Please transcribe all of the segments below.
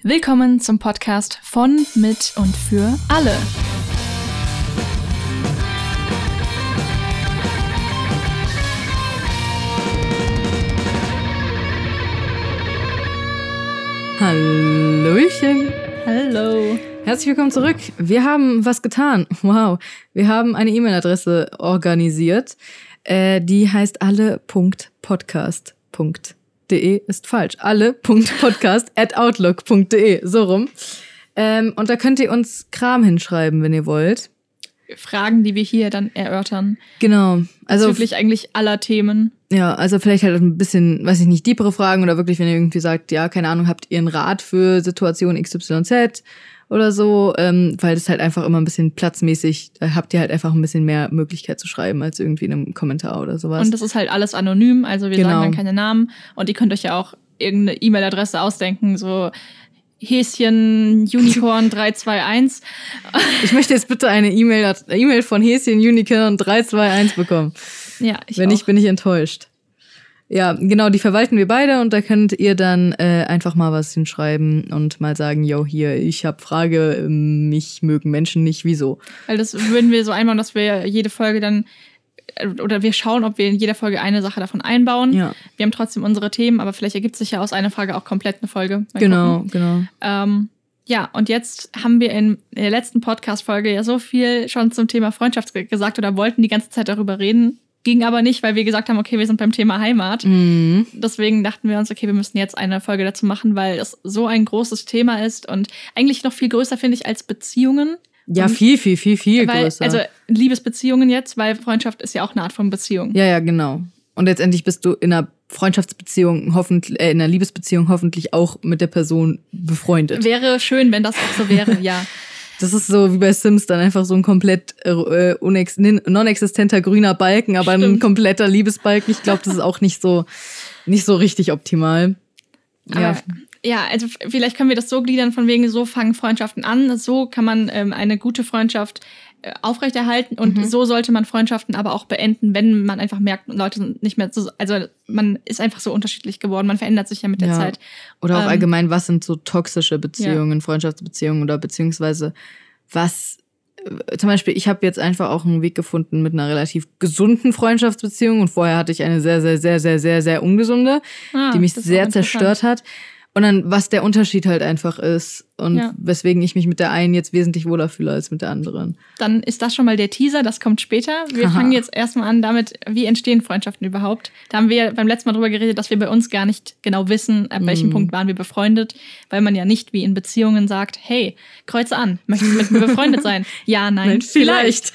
Willkommen zum Podcast von, mit und für alle. Hallöchen. Hallo. Herzlich willkommen zurück. Wir haben was getan. Wow. Wir haben eine E-Mail-Adresse organisiert. Die heißt alle.podcast.de ist falsch. alle.podcast@outlook.de, so rum. Und da könnt ihr uns Kram hinschreiben, wenn ihr wollt. Fragen, die wir hier dann erörtern. Genau. Also bezüglich eigentlich aller Themen. Ja, also vielleicht halt ein bisschen, weiß ich nicht, deepere Fragen oder wirklich, wenn ihr irgendwie sagt, ja, keine Ahnung, habt ihr einen Rat für Situation XYZ oder so, weil das halt einfach immer ein bisschen platzmäßig, da habt ihr halt einfach ein bisschen mehr Möglichkeit zu schreiben als irgendwie in einem Kommentar oder sowas. Und das ist halt alles anonym, also wir sagen dann keine Namen und ihr könnt euch ja auch irgendeine E-Mail-Adresse ausdenken, so Häschen Unicorn 321. Ich möchte jetzt bitte eine E-Mail von Häschen Unicorn 321 bekommen. Ja, Wenn nicht, bin ich enttäuscht. Ja, genau, die verwalten wir beide und da könnt ihr dann einfach mal was hinschreiben und mal sagen, yo, hier, ich hab Frage, mich mögen Menschen nicht, wieso? Weil das würden wir so einbauen, dass wir jede Folge dann, oder wir schauen, ob wir in jeder Folge eine Sache davon einbauen. Ja. Wir haben trotzdem unsere Themen, aber vielleicht ergibt sich ja aus einer Frage auch komplett eine Folge. Mal genau. Ja, und jetzt haben wir in der letzten Podcast-Folge ja so viel schon zum Thema Freundschaft gesagt oder wollten die ganze Zeit darüber reden. Ging aber nicht, weil wir gesagt haben, okay, wir sind beim Thema Heimat. Mhm. Deswegen dachten wir uns, okay, wir müssen jetzt eine Folge dazu machen, weil es so ein großes Thema ist und eigentlich noch viel größer, finde ich, als Beziehungen. Ja, viel größer. Also Liebesbeziehungen jetzt, weil Freundschaft ist ja auch eine Art von Beziehung. Ja, genau. Und letztendlich bist du in einer Freundschaftsbeziehung, in einer Liebesbeziehung hoffentlich auch mit der Person befreundet. Wäre schön, wenn das auch so wäre, ja. Das ist so wie bei Sims dann einfach so ein komplett non-existenter grüner Balken, aber ein kompletter Liebesbalken. Ich glaube, das ist auch nicht so richtig optimal. Ja, also vielleicht können wir das so gliedern, von wegen so fangen Freundschaften an. So kann man eine gute Freundschaft aufrechterhalten und so sollte man Freundschaften aber auch beenden, wenn man einfach merkt, Leute sind nicht mehr so, also man ist einfach so unterschiedlich geworden, man verändert sich ja mit der Zeit. Oder auch allgemein, was sind so toxische Beziehungen, Freundschaftsbeziehungen oder beziehungsweise was, zum Beispiel, ich habe jetzt einfach auch einen Weg gefunden mit einer relativ gesunden Freundschaftsbeziehung und vorher hatte ich eine sehr, sehr, sehr, sehr, sehr, sehr ungesunde, die mich sehr zerstört hat. Und dann, was der Unterschied halt einfach ist und weswegen ich mich mit der einen jetzt wesentlich wohler fühle als mit der anderen. Dann ist das schon mal der Teaser, das kommt später. Wir fangen jetzt erstmal an damit, wie entstehen Freundschaften überhaupt. Da haben wir beim letzten Mal drüber geredet, dass wir bei uns gar nicht genau wissen, ab welchem Punkt waren wir befreundet, weil man ja nicht wie in Beziehungen sagt, hey, kreuze an, möchtest du mit mir befreundet sein? Ja, nein, vielleicht.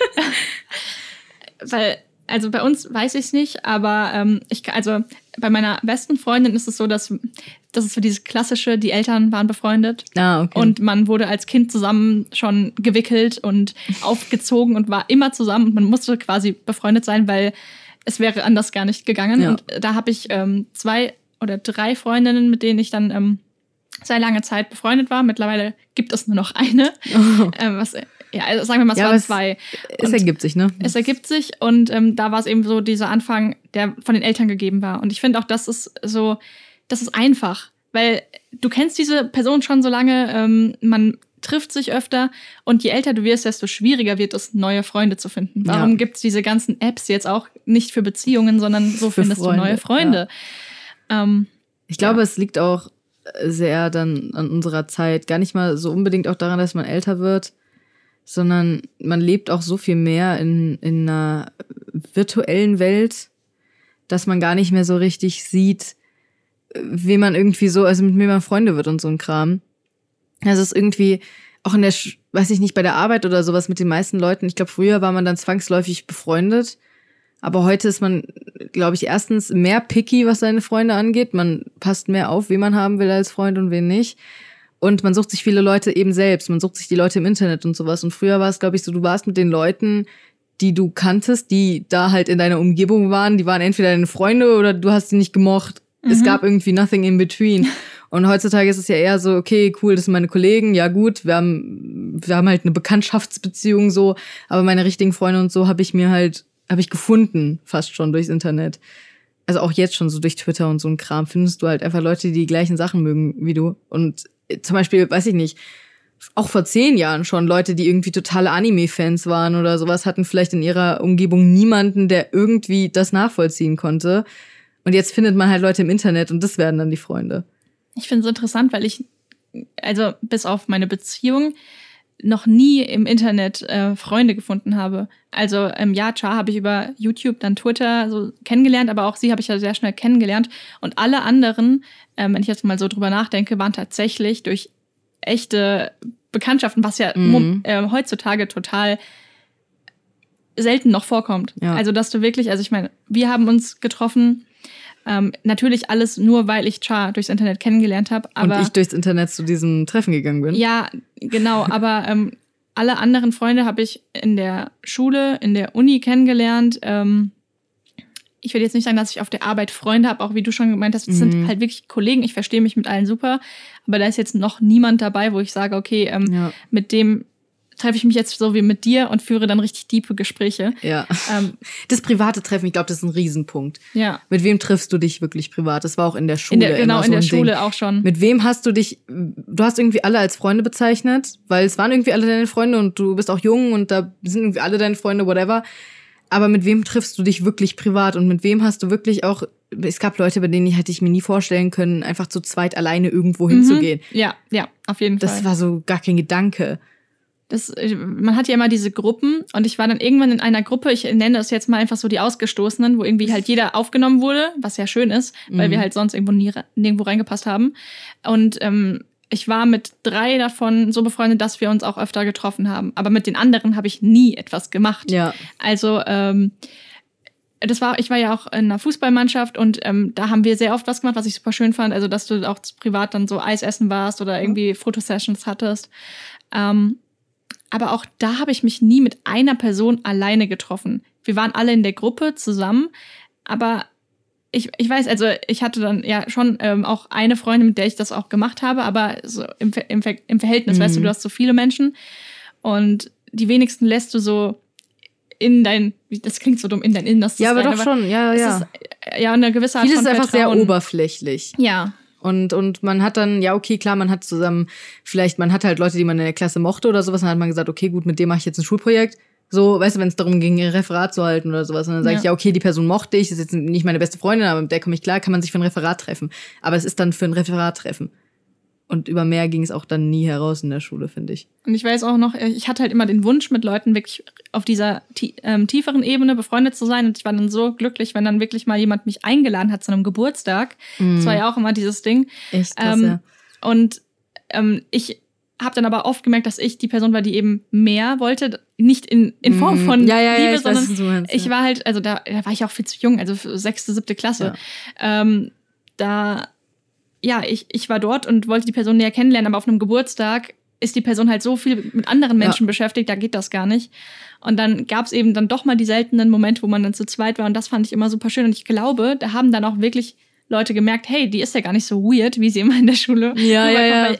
Weil, also bei uns weiß ich es nicht, aber also bei meiner besten Freundin ist es so, dass das ist so dieses klassische, die Eltern waren befreundet und man wurde als Kind zusammen schon gewickelt und aufgezogen und war immer zusammen und man musste quasi befreundet sein, weil es wäre anders gar nicht gegangen. Ja. Und da habe ich 2 oder 3 Freundinnen, mit denen ich dann sehr lange Zeit befreundet war. Mittlerweile gibt es nur noch eine. Also sagen wir mal, es waren 2. Es ergibt sich, ne? Es ergibt sich und da war es eben so dieser Anfang, der von den Eltern gegeben war. Und ich finde auch, das ist einfach, weil du kennst diese Person schon so lange, man trifft sich öfter und je älter du wirst, desto schwieriger wird es, neue Freunde zu finden. Warum gibt's diese ganzen Apps jetzt auch nicht für Beziehungen, sondern so findest du neue Freunde? Ja. Ich glaube, es liegt auch sehr dann an unserer Zeit, gar nicht mal so unbedingt auch daran, dass man älter wird, sondern man lebt auch so viel mehr in einer virtuellen Welt, dass man gar nicht mehr so richtig sieht, wie man irgendwie so, also mit wem man Freunde wird und so ein Kram. Also es ist irgendwie auch in der, weiß ich nicht, bei der Arbeit oder sowas mit den meisten Leuten, ich glaube, früher war man dann zwangsläufig befreundet, aber heute ist man, glaube ich, erstens mehr picky, was seine Freunde angeht. Man passt mehr auf, wen man haben will als Freund und wen nicht. Und man sucht sich viele Leute eben selbst. Man sucht sich die Leute im Internet und sowas. Und früher war es, glaube ich, so, du warst mit den Leuten, die du kanntest, die da halt in deiner Umgebung waren. Die waren entweder deine Freunde oder du hast sie nicht gemocht. Es gab irgendwie nothing in between. Und heutzutage ist es ja eher so, okay, cool, das sind meine Kollegen. Ja gut, wir haben halt eine Bekanntschaftsbeziehung so. Aber meine richtigen Freunde und so habe ich gefunden, fast schon durchs Internet. Also auch jetzt schon so durch Twitter und so ein Kram findest du halt einfach Leute, die gleichen Sachen mögen wie du. Und zum Beispiel, weiß ich nicht, auch vor 10 Jahren schon Leute, die irgendwie totale Anime-Fans waren oder sowas, hatten vielleicht in ihrer Umgebung niemanden, der irgendwie das nachvollziehen konnte. Und jetzt findet man halt Leute im Internet und das werden dann die Freunde. Ich finde es interessant, weil ich, also bis auf meine Beziehung, noch nie im Internet Freunde gefunden habe. Also ja, Char habe ich über YouTube, dann Twitter so kennengelernt, aber auch sie habe ich ja sehr schnell kennengelernt. Und alle anderen, wenn ich jetzt mal so drüber nachdenke, waren tatsächlich durch echte Bekanntschaften, was ja heutzutage total selten noch vorkommt. Ja. Also dass du wirklich, also ich meine, wir haben uns getroffen, natürlich alles nur, weil ich Char durchs Internet kennengelernt habe. Und ich durchs Internet zu diesem Treffen gegangen bin. Ja, genau. Aber alle anderen Freunde habe ich in der Schule, in der Uni kennengelernt. Ich will jetzt nicht sagen, dass ich auf der Arbeit Freunde habe, auch wie du schon gemeint hast, das sind halt wirklich Kollegen. Ich verstehe mich mit allen super. Aber da ist jetzt noch niemand dabei, wo ich sage, okay, mit dem treffe ich mich jetzt so wie mit dir und führe dann richtig tiefe Gespräche. Ja. Das private Treffen, ich glaube, das ist ein Riesenpunkt. Ja. Mit wem triffst du dich wirklich privat? Das war auch in der Schule. Genau, in der Schule auch schon. Mit wem hast du dich, du hast irgendwie alle als Freunde bezeichnet, weil es waren irgendwie alle deine Freunde und du bist auch jung und da sind irgendwie alle deine Freunde, whatever. Aber mit wem triffst du dich wirklich privat und mit wem hast du wirklich auch, es gab Leute, bei denen hätte ich mir nie vorstellen können, einfach zu zweit alleine irgendwo hinzugehen. Ja, auf jeden Fall. Das war so gar kein Gedanke. Man hat ja immer diese Gruppen und ich war dann irgendwann in einer Gruppe, ich nenne das jetzt mal einfach so die Ausgestoßenen, wo irgendwie halt jeder aufgenommen wurde, was ja schön ist, weil wir halt sonst nirgendwo reingepasst haben. Und ich war mit 3 davon so befreundet, dass wir uns auch öfter getroffen haben. Aber mit den anderen habe ich nie etwas gemacht. Ja. Also ich war ja auch in einer Fußballmannschaft und da haben wir sehr oft was gemacht, was ich super schön fand. Also dass du auch privat dann so Eis essen warst oder irgendwie Fotosessions hattest. Aber auch da habe ich mich nie mit einer Person alleine getroffen. Wir waren alle in der Gruppe zusammen, aber ich weiß, also ich hatte dann ja schon auch eine Freundin, mit der ich das auch gemacht habe, aber so im Verhältnis, weißt du hast so viele Menschen und die wenigsten lässt du so in dein, das klingt so dumm, in dein Innerstes rein. Ja, aber doch schon, ja. Ist, ja, eine gewisse Art Vieles von ist einfach Vertrauen. sehr oberflächlich. Ja. Und man hat dann, ja, okay, klar, man hat zusammen, vielleicht, man hat halt Leute, die man in der Klasse mochte oder sowas, dann hat man gesagt, okay, gut, mit dem mache ich jetzt ein Schulprojekt. So, weißt du, wenn es darum ging, ein Referat zu halten oder sowas. Und dann sage ich, ja, okay, die Person mochte ich, ist jetzt nicht meine beste Freundin, aber mit der komme ich klar, kann man sich für ein Referat treffen. Aber es ist dann für ein Referat treffen. Und über mehr ging es auch dann nie heraus in der Schule, finde ich. Und ich weiß auch noch, ich hatte halt immer den Wunsch, mit Leuten wirklich auf dieser tieferen Ebene befreundet zu sein. Und ich war dann so glücklich, wenn dann wirklich mal jemand mich eingeladen hat zu einem Geburtstag. Das war ja auch immer dieses Ding. Echt krass, ja. Und ich habe dann aber oft gemerkt, dass ich die Person war, die eben mehr wollte. Nicht in Form von Liebe, sondern ich war halt, also da war ich auch viel zu jung, also 6., 7. Klasse. Ja. Ich war dort und wollte die Person näher kennenlernen, aber auf einem Geburtstag ist die Person halt so viel mit anderen Menschen beschäftigt, da geht das gar nicht. Und dann gab es eben dann doch mal die seltenen Momente, wo man dann zu zweit war und das fand ich immer super schön. Und ich glaube, da haben dann auch wirklich Leute gemerkt, hey, die ist ja gar nicht so weird, wie sie immer in der Schule rüberkommt. Weil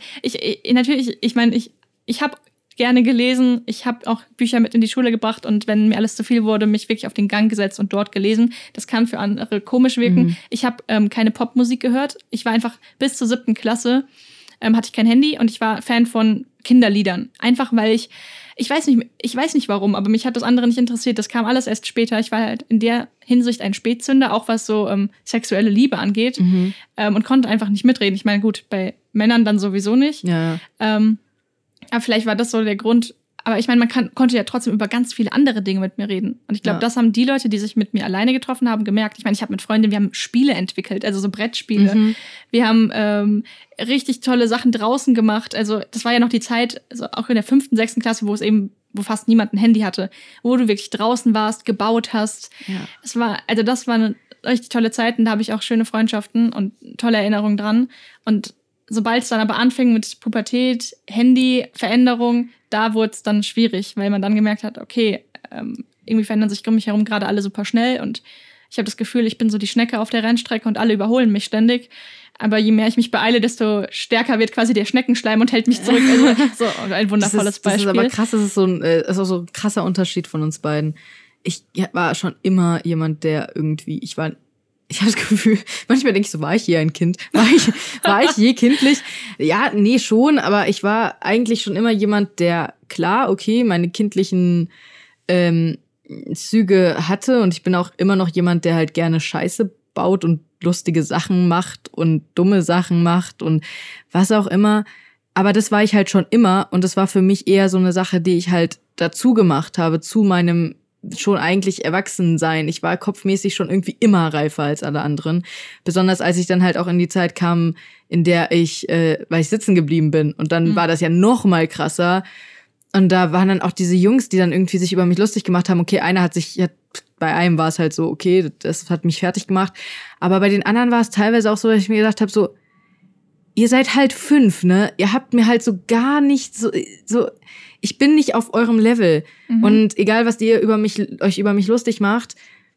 ich habe gerne gelesen, ich habe auch Bücher mit in die Schule gebracht und wenn mir alles zu viel wurde, mich wirklich auf den Gang gesetzt und dort gelesen. Das kann für andere komisch wirken. Ich habe keine Popmusik gehört. Ich war einfach bis zur 7. Klasse, hatte ich kein Handy und ich war Fan von Kinderliedern. Einfach weil ich weiß nicht warum, aber mich hat das andere nicht interessiert. Das kam alles erst später. Ich war halt in der Hinsicht ein Spätzünder, auch was so sexuelle Liebe angeht und konnte einfach nicht mitreden. Ich meine, gut, bei Männern dann sowieso nicht. Ja. Aber vielleicht war das so der Grund. Aber ich meine, man konnte ja trotzdem über ganz viele andere Dinge mit mir reden. Und ich glaube, das haben die Leute, die sich mit mir alleine getroffen haben, gemerkt. Ich meine, ich habe mit Freundinnen, wir haben Spiele entwickelt, also so Brettspiele. Wir haben richtig tolle Sachen draußen gemacht. Also das war ja noch die Zeit, also auch in der 5., 6. Klasse, wo fast niemand ein Handy hatte, wo du wirklich draußen warst, gebaut hast. Ja. Das war eine richtig tolle Zeit und da habe ich auch schöne Freundschaften und tolle Erinnerungen dran. Und sobald es dann aber anfing mit Pubertät, Handy, Veränderung, da wurde es dann schwierig, weil man dann gemerkt hat, okay, irgendwie verändern sich um mich herum gerade alle super schnell und ich habe das Gefühl, ich bin so die Schnecke auf der Rennstrecke und alle überholen mich ständig. Aber je mehr ich mich beeile, desto stärker wird quasi der Schneckenschleim und hält mich zurück. Also so ein wundervolles Beispiel. Das ist aber krass, das ist auch so ein krasser Unterschied von uns beiden. Ich war schon immer jemand, der irgendwie, ich war Ich habe das Gefühl, manchmal denke ich so, war ich je ein Kind? War ich je kindlich? Ja, nee, schon, aber ich war eigentlich schon immer jemand, der, klar, okay, meine kindlichen Züge hatte und ich bin auch immer noch jemand, der halt gerne Scheiße baut und lustige Sachen macht und dumme Sachen macht und was auch immer. Aber das war ich halt schon immer und das war für mich eher so eine Sache, die ich halt dazu gemacht habe, zu meinem schon eigentlich Erwachsensein. Ich war kopfmäßig schon irgendwie immer reifer als alle anderen. Besonders als ich dann halt auch in die Zeit kam, in der weil ich sitzen geblieben bin. Und dann war das ja noch mal krasser. Und da waren dann auch diese Jungs, die dann irgendwie sich über mich lustig gemacht haben. Okay, bei einem war es halt so, okay, das hat mich fertig gemacht. Aber bei den anderen war es teilweise auch so, dass ich mir gedacht habe, so, ihr seid halt 5, ne? Ihr habt mir halt so gar nicht so ich bin nicht auf eurem Level. Und egal, was ihr euch über mich lustig macht,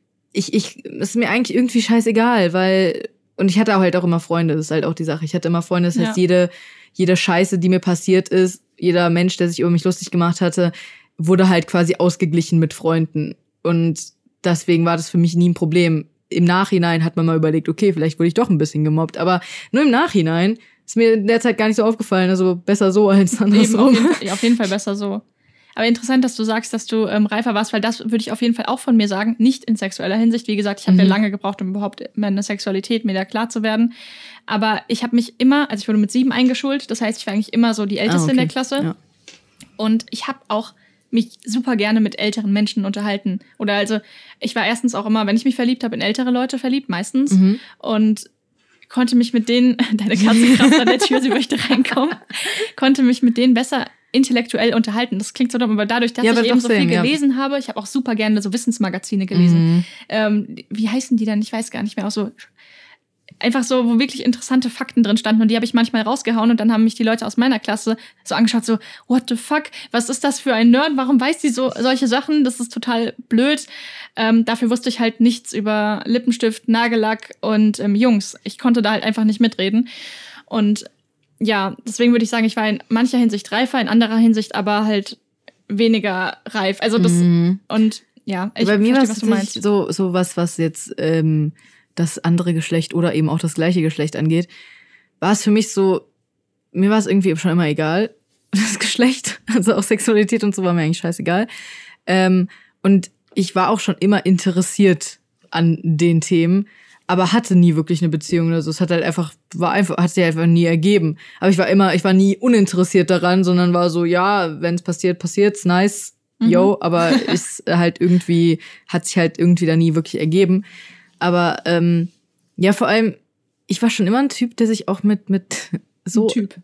ist mir eigentlich irgendwie scheißegal, und ich hatte halt auch immer Freunde, das ist halt auch die Sache. Ich hatte immer Freunde, das heißt, jede Scheiße, die mir passiert ist, jeder Mensch, der sich über mich lustig gemacht hatte, wurde halt quasi ausgeglichen mit Freunden. Und deswegen war das für mich nie ein Problem. Im Nachhinein hat man mal überlegt, okay, vielleicht wurde ich doch ein bisschen gemobbt. Aber nur im Nachhinein ist mir in der Zeit gar nicht so aufgefallen. Also besser so als andersrum. Auf jeden Fall besser so. Aber interessant, dass du sagst, dass du reifer warst, weil das würde ich auf jeden Fall auch von mir sagen. Nicht in sexueller Hinsicht. Wie gesagt, ich habe ja lange gebraucht, um überhaupt meine Sexualität mir da klar zu werden. Aber ich habe mich immer, also ich wurde mit 7 eingeschult. Das heißt, ich war eigentlich immer so die Älteste in der Klasse. Ja. Und ich habe auch mich super gerne mit älteren Menschen unterhalten. Oder also, ich war erstens auch immer, wenn ich mich verliebt habe, in ältere Leute verliebt, meistens. Und konnte mich mit denen, deine Katze kratzt an der Tür, sie möchte reinkommen, konnte mich mit denen besser intellektuell unterhalten. Das klingt so dumm, aber dadurch, dass ich eben so viel gelesen habe, ich habe auch super gerne so Wissensmagazine gelesen. Wie heißen die denn? Ich weiß gar nicht mehr. Auch so einfach so, wo wirklich interessante Fakten drin standen und die habe ich manchmal rausgehauen und dann haben mich die Leute aus meiner Klasse so angeschaut, so, what the fuck, was ist das für ein Nerd, warum weiß die so solche Sachen, das ist total blöd. Dafür wusste ich halt nichts über Lippenstift, Nagellack und Jungs. Ich konnte da halt einfach nicht mitreden und ja, deswegen würde ich sagen, ich war in mancher Hinsicht reifer, in anderer Hinsicht aber halt weniger reif. Also das und ja, ich verstehe, was du meinst. So was jetzt das andere Geschlecht oder eben auch das gleiche Geschlecht angeht, war es für mich so, mir war es irgendwie schon immer egal, das Geschlecht, also auch Sexualität und so war mir eigentlich scheißegal. Und ich war auch schon immer interessiert an den Themen, aber hatte nie wirklich eine Beziehung oder so. Es hat sich einfach nie ergeben. Aber ich war nie uninteressiert daran, sondern war so, ja, wenn es passiert, passiert's, nice, yo, aber ist halt irgendwie, hat sich halt irgendwie da nie wirklich ergeben. Aber ja, vor allem, ich war schon immer ein Typ, der sich auch mit so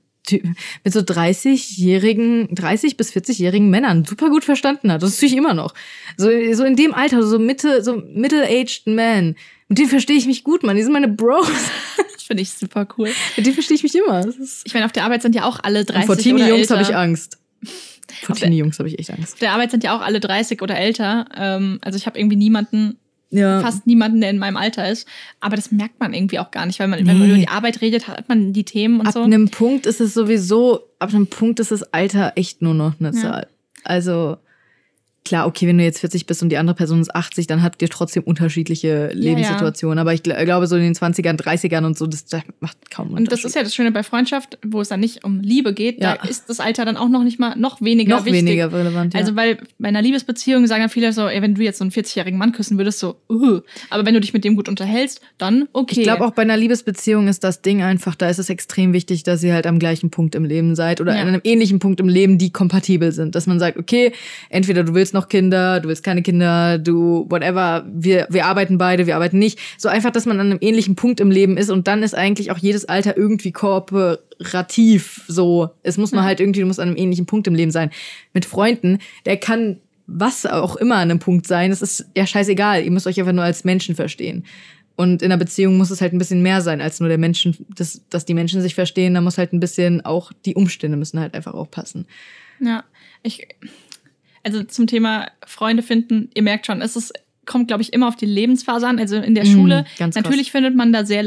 30 bis 40-jährigen Männern super gut verstanden hat. Das tue ich immer noch. So in dem Alter, so middle-aged man. Mit denen verstehe ich mich gut, Mann. Die sind meine Bros. Das finde ich super cool. Mit denen verstehe ich mich immer. Ich meine, auf der Arbeit sind ja auch alle 30 oder älter. Vor Teenie-Jungs habe ich Angst. Vor Teenie-Jungs habe ich echt Angst. Auf der Arbeit sind ja auch alle 30 oder älter. Also ich habe irgendwie fast niemanden, der in meinem Alter ist. Aber das merkt man irgendwie auch gar nicht, weil wenn man über die Arbeit redet, hat man die Themen und so. Ab einem Punkt ist das Alter echt nur noch eine Zahl. Also klar, okay, wenn du jetzt 40 bist und die andere Person ist 80, dann habt ihr trotzdem unterschiedliche Lebenssituationen. Aber ich glaube, so in den 20ern, 30ern und so, das macht kaum Unterschied. Und das ist ja das Schöne bei Freundschaft, wo es dann nicht um Liebe geht, da ist das Alter dann auch noch nicht mal noch weniger wichtig. Noch weniger relevant, ja. Also weil bei einer Liebesbeziehung sagen dann viele so, ey, wenn du jetzt so einen 40-jährigen Mann küssen würdest, so, aber wenn du dich mit dem gut unterhältst, dann okay. Ich glaube auch bei einer Liebesbeziehung ist das Ding einfach, da ist es extrem wichtig, dass ihr halt am gleichen Punkt im Leben seid oder an einem ähnlichen Punkt im Leben, die kompatibel sind. Dass man sagt, okay, entweder du willst noch Kinder, du willst keine Kinder, du whatever, wir arbeiten beide, wir arbeiten nicht. So einfach, dass man an einem ähnlichen Punkt im Leben ist und dann ist eigentlich auch jedes Alter irgendwie kooperativ so. Es muss nur halt irgendwie, du musst an einem ähnlichen Punkt im Leben sein. Mit Freunden, der kann was auch immer an einem Punkt sein, das ist ja scheißegal, ihr müsst euch einfach nur als Menschen verstehen. Und in einer Beziehung muss es halt ein bisschen mehr sein als nur dass die Menschen sich verstehen, da muss halt ein bisschen auch, die Umstände müssen halt einfach auch passen. Ja, also zum Thema Freunde finden, ihr merkt schon, kommt, glaube ich, immer auf die Lebensphase an. Also in der Schule, natürlich findet man da sehr leicht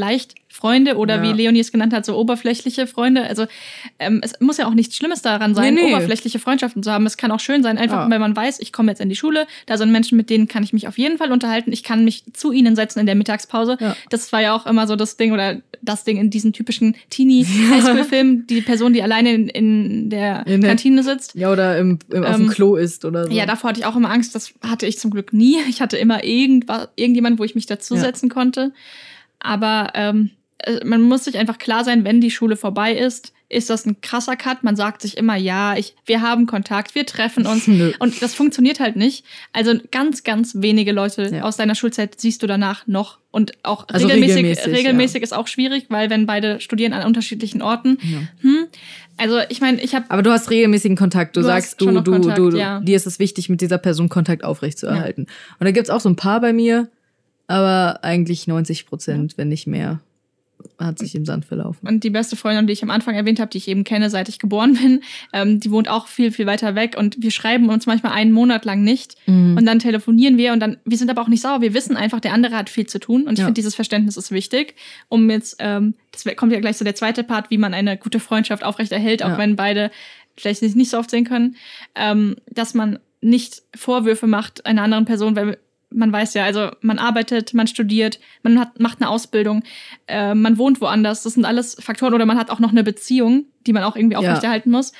Freunde oder wie Leonie es genannt hat, so oberflächliche Freunde. Also es muss ja auch nichts Schlimmes daran sein, oberflächliche Freundschaften zu haben. Es kann auch schön sein, einfach weil man weiß, ich komme jetzt in die Schule, da sind Menschen, mit denen kann ich mich auf jeden Fall unterhalten. Ich kann mich zu ihnen setzen in der Mittagspause. Ja. Das war ja auch immer so das Ding in diesen typischen Teenie-Highschool-Filmen, die Person, die alleine in der Kantine sitzt. Ja, oder auf dem Klo ist oder so. Ja, davor hatte ich auch immer Angst. Das hatte ich zum Glück nie. Ich hatte immer irgendjemand, wo ich mich dazusetzen konnte. Aber man muss sich einfach klar sein, wenn die Schule vorbei ist das ein krasser Cut. Man sagt sich immer, wir haben Kontakt, wir treffen uns. Und das funktioniert halt nicht. Also ganz, ganz wenige Leute aus deiner Schulzeit siehst du danach noch. Und auch also regelmäßig ist auch schwierig, weil wenn beide studieren an unterschiedlichen Orten. Ja. Also ich meine, Aber du hast regelmäßigen Kontakt. Du sagst, dir ist es wichtig, mit dieser Person Kontakt aufrechtzuerhalten. Ja. Und da gibt's auch so ein paar bei mir, aber eigentlich 90%, wenn nicht mehr, hat sich im Sand verlaufen. Und die beste Freundin, die ich am Anfang erwähnt habe, die ich eben kenne, seit ich geboren bin, die wohnt auch viel, viel weiter weg. Und wir schreiben uns manchmal einen Monat lang nicht. Und dann telefonieren wir wir sind aber auch nicht sauer. Wir wissen einfach, der andere hat viel zu tun. Und ich finde, dieses Verständnis ist wichtig, um jetzt, das kommt ja gleich so der zweite Part, wie man eine gute Freundschaft aufrechterhält, auch wenn beide vielleicht sich nicht so oft sehen können, dass man nicht Vorwürfe macht einer anderen Person, weil man weiß ja, also man arbeitet, man studiert, macht eine Ausbildung, man wohnt woanders. Das sind alles Faktoren. Oder man hat auch noch eine Beziehung, die man auch irgendwie aufrechterhalten muss.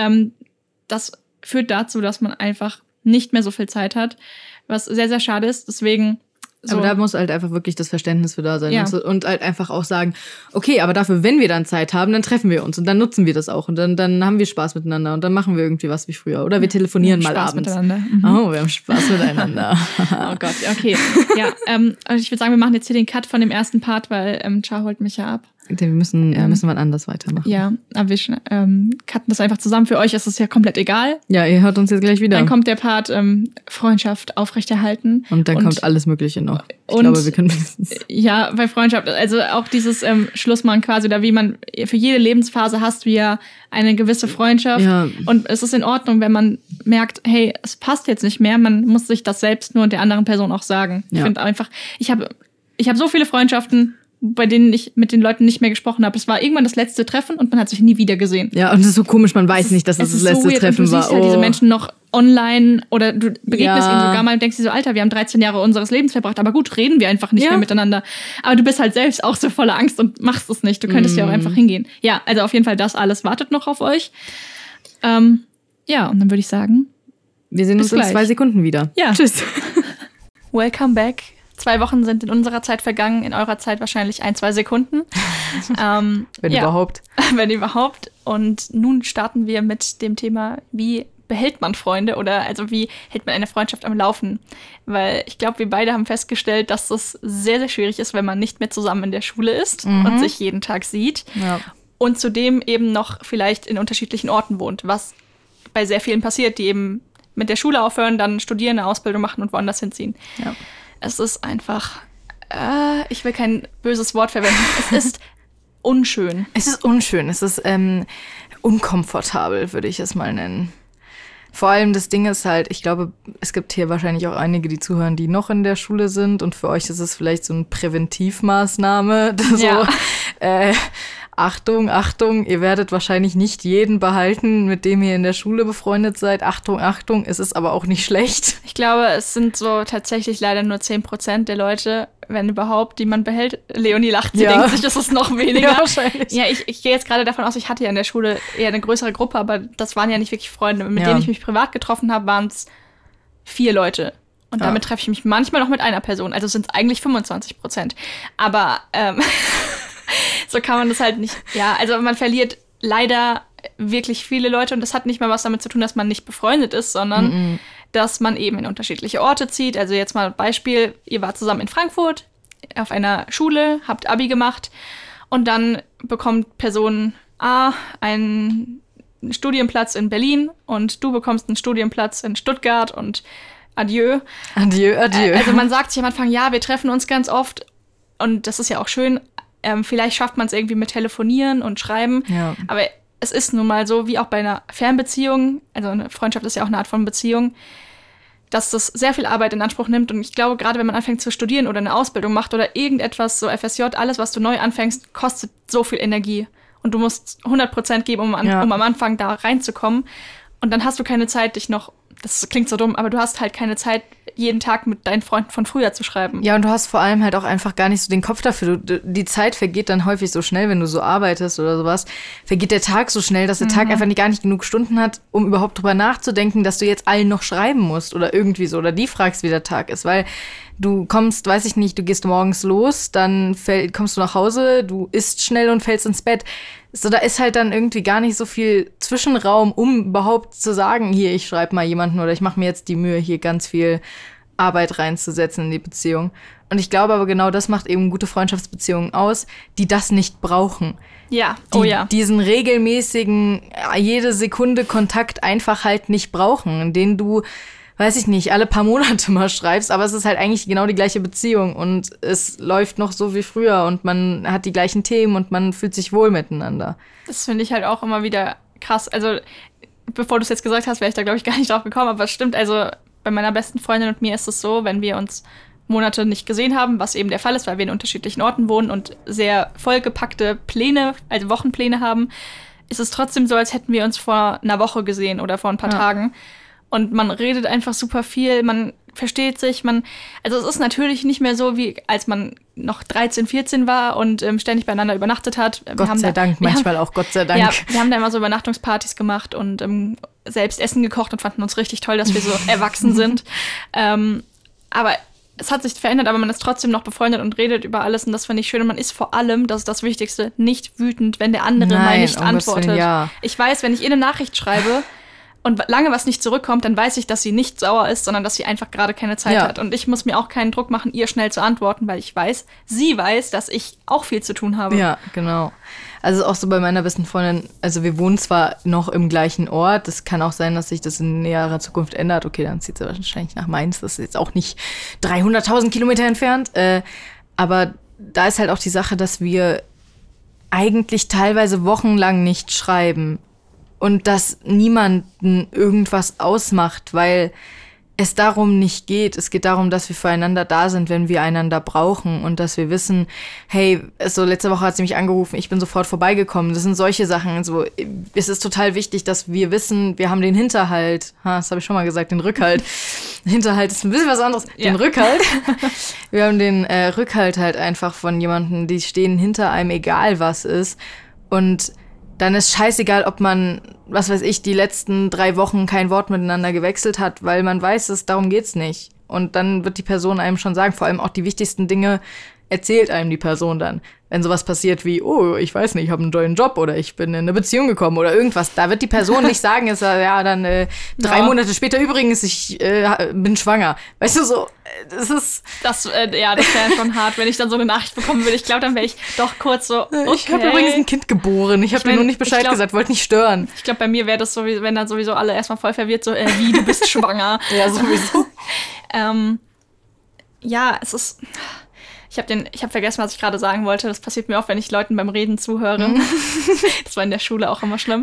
Das führt dazu, dass man einfach nicht mehr so viel Zeit hat, was sehr, sehr schade ist. Deswegen Aber da muss halt einfach wirklich das Verständnis für da sein. Ja. Und halt einfach auch sagen, okay, aber dafür, wenn wir dann Zeit haben, dann treffen wir uns und dann nutzen wir das auch. Und dann haben wir Spaß miteinander und dann machen wir irgendwie was wie früher. Oder wir telefonieren mal Spaß abends. Miteinander. Oh, wir haben Spaß miteinander. Oh Gott, okay. Ja, also ich würde sagen, wir machen jetzt hier den Cut von dem ersten Part, weil Char holt mich ja ab. Wir müssen wann anders weitermachen. Ja, aber wir cutten das einfach zusammen. Für euch ist es ja komplett egal. Ja, ihr hört uns jetzt gleich wieder. Dann kommt der Part Freundschaft aufrechterhalten. Und dann kommt alles Mögliche noch. Ich glaube, wir können mindestens. Ja, bei Freundschaft, also auch dieses Schlussmachen quasi, oder wie man für jede Lebensphase hast du ja eine gewisse Freundschaft. Ja. Und es ist in Ordnung, wenn man merkt, hey, es passt jetzt nicht mehr. Man muss sich das selbst nur und der anderen Person auch sagen. Ja. Ich finde einfach, ich habe so viele Freundschaften, bei denen ich mit den Leuten nicht mehr gesprochen habe. Es war irgendwann das letzte Treffen und man hat sich nie wieder gesehen. Ja, und es ist so komisch, man weiß nicht, dass es das letzte so Treffen war. Du siehst halt diese Menschen noch online oder du begegnest ihnen sogar mal und denkst dir so, Alter, wir haben 13 Jahre unseres Lebens verbracht, aber gut, reden wir einfach nicht mehr miteinander. Aber du bist halt selbst auch so voller Angst und machst es nicht. Du könntest ja auch einfach hingehen. Ja, also auf jeden Fall, das alles wartet noch auf euch. Ja, und dann würde ich sagen, wir sehen uns in 2 Sekunden wieder. Ja. Tschüss. Welcome back. 2 Wochen sind in unserer Zeit vergangen, in eurer Zeit wahrscheinlich 1-2 Sekunden. Wenn überhaupt. Wenn überhaupt. Und nun starten wir mit dem Thema, wie behält man Freunde oder also wie hält man eine Freundschaft am Laufen? Weil ich glaube, wir beide haben festgestellt, dass das sehr, sehr schwierig ist, wenn man nicht mehr zusammen in der Schule ist und sich jeden Tag sieht. Ja. Und zudem eben noch vielleicht in unterschiedlichen Orten wohnt, was bei sehr vielen passiert, die eben mit der Schule aufhören, dann studieren, eine Ausbildung machen und woanders hinziehen. Ja. Es ist einfach, ich will kein böses Wort verwenden, es ist unschön. Es ist unschön, es ist unkomfortabel, würde ich es mal nennen. Vor allem das Ding ist halt, ich glaube, es gibt hier wahrscheinlich auch einige, die zuhören, die noch in der Schule sind und für euch ist es vielleicht so eine Präventivmaßnahme, so, Achtung, ihr werdet wahrscheinlich nicht jeden behalten, mit dem ihr in der Schule befreundet seid. Achtung, es ist aber auch nicht schlecht. Ich glaube, es sind so tatsächlich leider nur 10% der Leute, wenn überhaupt, die man behält. Leonie lacht, sie denkt sich, es ist noch weniger. Ja, wahrscheinlich. Ja, ich gehe jetzt gerade davon aus, ich hatte ja in der Schule eher eine größere Gruppe, aber das waren ja nicht wirklich Freunde. Mit denen ich mich privat getroffen habe, waren es 4 Leute. Und damit treffe ich mich manchmal noch mit einer Person. Also sind es eigentlich 25%. Aber so kann man das halt nicht. Ja, also man verliert leider wirklich viele Leute und das hat nicht mal was damit zu tun, dass man nicht befreundet ist, sondern dass man eben in unterschiedliche Orte zieht. Also jetzt mal Beispiel, ihr wart zusammen in Frankfurt auf einer Schule, habt Abi gemacht und dann bekommt Person A einen Studienplatz in Berlin und du bekommst einen Studienplatz in Stuttgart und adieu. Adieu. Also man sagt sich am Anfang, ja, wir treffen uns ganz oft und das ist ja auch schön. Vielleicht schafft man es irgendwie mit Telefonieren und Schreiben, aber es ist nun mal so, wie auch bei einer Fernbeziehung, also eine Freundschaft ist ja auch eine Art von Beziehung, dass das sehr viel Arbeit in Anspruch nimmt. Und ich glaube, gerade wenn man anfängt zu studieren oder eine Ausbildung macht oder irgendetwas, so FSJ, alles, was du neu anfängst, kostet so viel Energie. Und du musst 100% geben, um am Anfang da reinzukommen. Und dann hast du keine Zeit, dich noch, das klingt so dumm, aber du hast halt keine Zeit, jeden Tag mit deinen Freunden von früher zu schreiben. Ja, und du hast vor allem halt auch einfach gar nicht so den Kopf dafür. Die Zeit vergeht dann häufig so schnell, wenn du so arbeitest oder sowas. Vergeht der Tag so schnell, dass der Tag einfach gar nicht genug Stunden hat, um überhaupt drüber nachzudenken, dass du jetzt allen noch schreiben musst oder irgendwie so. Oder die fragst, wie der Tag ist. Weil du kommst, weiß ich nicht, du gehst morgens los, dann kommst du nach Hause, du isst schnell und fällst ins Bett. So, da ist halt dann irgendwie gar nicht so viel Zwischenraum, um überhaupt zu sagen, hier, ich schreibe mal jemanden oder ich mache mir jetzt die Mühe, hier ganz viel Arbeit reinzusetzen in die Beziehung. Und ich glaube aber genau das macht eben gute Freundschaftsbeziehungen aus, die das nicht brauchen. Ja, Diesen regelmäßigen, jede Sekunde Kontakt einfach halt nicht brauchen, den du, weiß ich nicht, alle paar Monate mal schreibst, aber es ist halt eigentlich genau die gleiche Beziehung und es läuft noch so wie früher und man hat die gleichen Themen und man fühlt sich wohl miteinander. Das finde ich halt auch immer wieder krass. Also, bevor du es jetzt gesagt hast, wäre ich da, glaube ich, gar nicht drauf gekommen, aber es stimmt, also bei meiner besten Freundin und mir ist es so, wenn wir uns Monate nicht gesehen haben, was eben der Fall ist, weil wir in unterschiedlichen Orten wohnen und sehr vollgepackte Pläne, also Wochenpläne haben, ist es trotzdem so, als hätten wir uns vor einer Woche gesehen oder vor ein paar Tagen. Und man redet einfach super viel, man versteht sich, also es ist natürlich nicht mehr so, wie als man noch 13, 14 war und ständig beieinander übernachtet hat. Gott sei Dank, manchmal auch Gott sei Dank. Ja, wir haben da immer so Übernachtungspartys gemacht und selbst Essen gekocht und fanden uns richtig toll, dass wir so erwachsen sind. Aber es hat sich verändert, aber man ist trotzdem noch befreundet und redet über alles und das finde ich schön. Und man ist vor allem, das ist das Wichtigste, nicht wütend, wenn der andere mal nicht antwortet. Ja. Ich weiß, wenn ich ihr eine Nachricht schreibe und lange was nicht zurückkommt, dann weiß ich, dass sie nicht sauer ist, sondern dass sie einfach gerade keine Zeit hat. Und ich muss mir auch keinen Druck machen, ihr schnell zu antworten, weil ich weiß, sie weiß, dass ich auch viel zu tun habe. Ja, genau. Also auch so bei meiner besten Freundin, also wir wohnen zwar noch im gleichen Ort, es kann auch sein, dass sich das in näherer Zukunft ändert. Okay, dann zieht sie wahrscheinlich nach Mainz, das ist jetzt auch nicht 300.000 Kilometer entfernt. Aber da ist halt auch die Sache, dass wir eigentlich teilweise wochenlang nicht schreiben und dass niemanden irgendwas ausmacht, weil es darum nicht geht. Es geht darum, dass wir füreinander da sind, wenn wir einander brauchen und dass wir wissen, hey, so letzte Woche hat sie mich angerufen, ich bin sofort vorbeigekommen. Das sind solche Sachen. Also, es ist total wichtig, dass wir wissen, wir haben den Hinterhalt. Das habe ich schon mal gesagt, den Rückhalt. Hinterhalt ist ein bisschen was anderes. Ja. Den Rückhalt. Wir haben den Rückhalt halt einfach von jemandem, die stehen hinter einem, egal was ist. Und dann ist scheißegal, ob man, was weiß ich, die letzten 3 Wochen kein Wort miteinander gewechselt hat, weil man weiß, darum geht's nicht. Und dann wird die Person einem schon sagen, vor allem auch die wichtigsten Dinge erzählt einem die Person dann. Wenn sowas passiert wie, oh, ich weiß nicht, ich habe einen neuen Job oder ich bin in eine Beziehung gekommen oder irgendwas, da wird die Person nicht sagen, ist ja dann 3 Monate später übrigens, ich bin schwanger. Weißt du, so, das ist... Das wäre schon hart, wenn ich dann so eine Nachricht bekommen würde. Ich glaube, dann wäre ich doch kurz so, okay. Ich habe übrigens ein Kind geboren, ich habe dir nur nicht Bescheid gesagt, wollte nicht stören. Ich glaube, bei mir wäre das so, wenn dann sowieso alle erstmal voll verwirrt, so, wie, du bist schwanger. Ja, sowieso. Ja, es ist... Ich habe vergessen, was ich gerade sagen wollte. Das passiert mir auch, wenn ich Leuten beim Reden zuhöre. Das war in der Schule auch immer schlimm.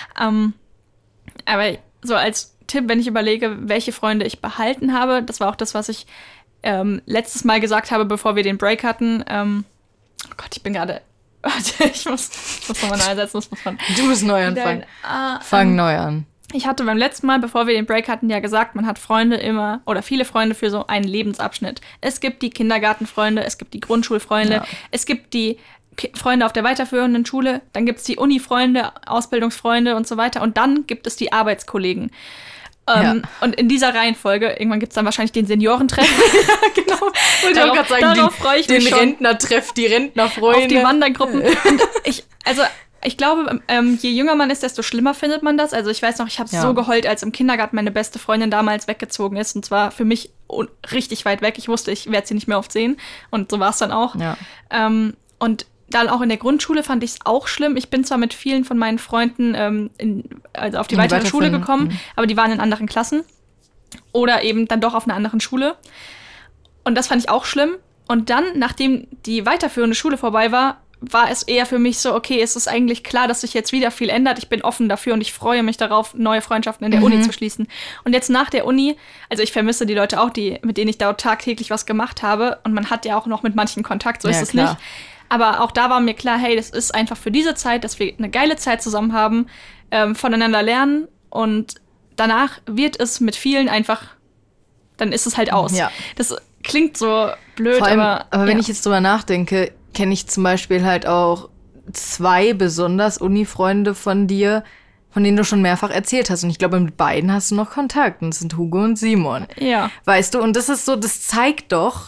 Aber so als Tipp, wenn ich überlege, welche Freunde ich behalten habe, das war auch das, was ich letztes Mal gesagt habe, bevor wir den Break hatten. Oh Gott, ich bin gerade... ich muss nochmal neu einsetzen. Du musst neu anfangen. Fang neu an. Ich hatte beim letzten Mal, bevor wir den Break hatten, ja gesagt, man hat Freunde immer oder viele Freunde für so einen Lebensabschnitt. Es gibt die Kindergartenfreunde, es gibt die Grundschulfreunde, es gibt die Freunde auf der weiterführenden Schule, dann gibt es die Uni-Freunde, Ausbildungsfreunde und so weiter und dann gibt es die Arbeitskollegen. Und in dieser Reihenfolge, irgendwann gibt es dann wahrscheinlich den Seniorentreff. Ja, genau. Wollte ich auch gerade sagen, darauf freue ich mich den Rentnertreff, die Rentnerfreunde. Auf die Wandergruppen. Und ich glaube, je jünger man ist, desto schlimmer findet man das. Also ich weiß noch, ich habe so geheult, als im Kindergarten meine beste Freundin damals weggezogen ist. Und zwar für mich richtig weit weg. Ich wusste, ich werde sie nicht mehr oft sehen. Und so war es dann auch. Ja. Und dann auch in der Grundschule fand ich es auch schlimm. Ich bin zwar mit vielen von meinen Freunden also auf die weitere Schule gekommen, aber die waren in anderen Klassen. Oder eben dann doch auf einer anderen Schule. Und das fand ich auch schlimm. Und dann, nachdem die weiterführende Schule vorbei war, war es eher für mich so, okay, es ist eigentlich klar, dass sich jetzt wieder viel ändert. Ich bin offen dafür und ich freue mich darauf, neue Freundschaften in der Uni zu schließen. Und jetzt nach der Uni, also ich vermisse die Leute auch, mit denen ich da tagtäglich was gemacht habe. Und man hat ja auch noch mit manchen Kontakt, so ist es nicht. Aber auch da war mir klar, hey, das ist einfach für diese Zeit, dass wir eine geile Zeit zusammen haben, voneinander lernen. Und danach wird es mit vielen einfach, dann ist es halt aus. Ja. Das klingt so blöd, vor allem, aber wenn ich jetzt drüber nachdenke, kenne ich zum Beispiel halt auch 2 besonders Uni-Freunde von dir, von denen du schon mehrfach erzählt hast. Und ich glaube, mit beiden hast du noch Kontakt. Und das sind Hugo und Simon. Ja. Weißt du, und das ist so, das zeigt doch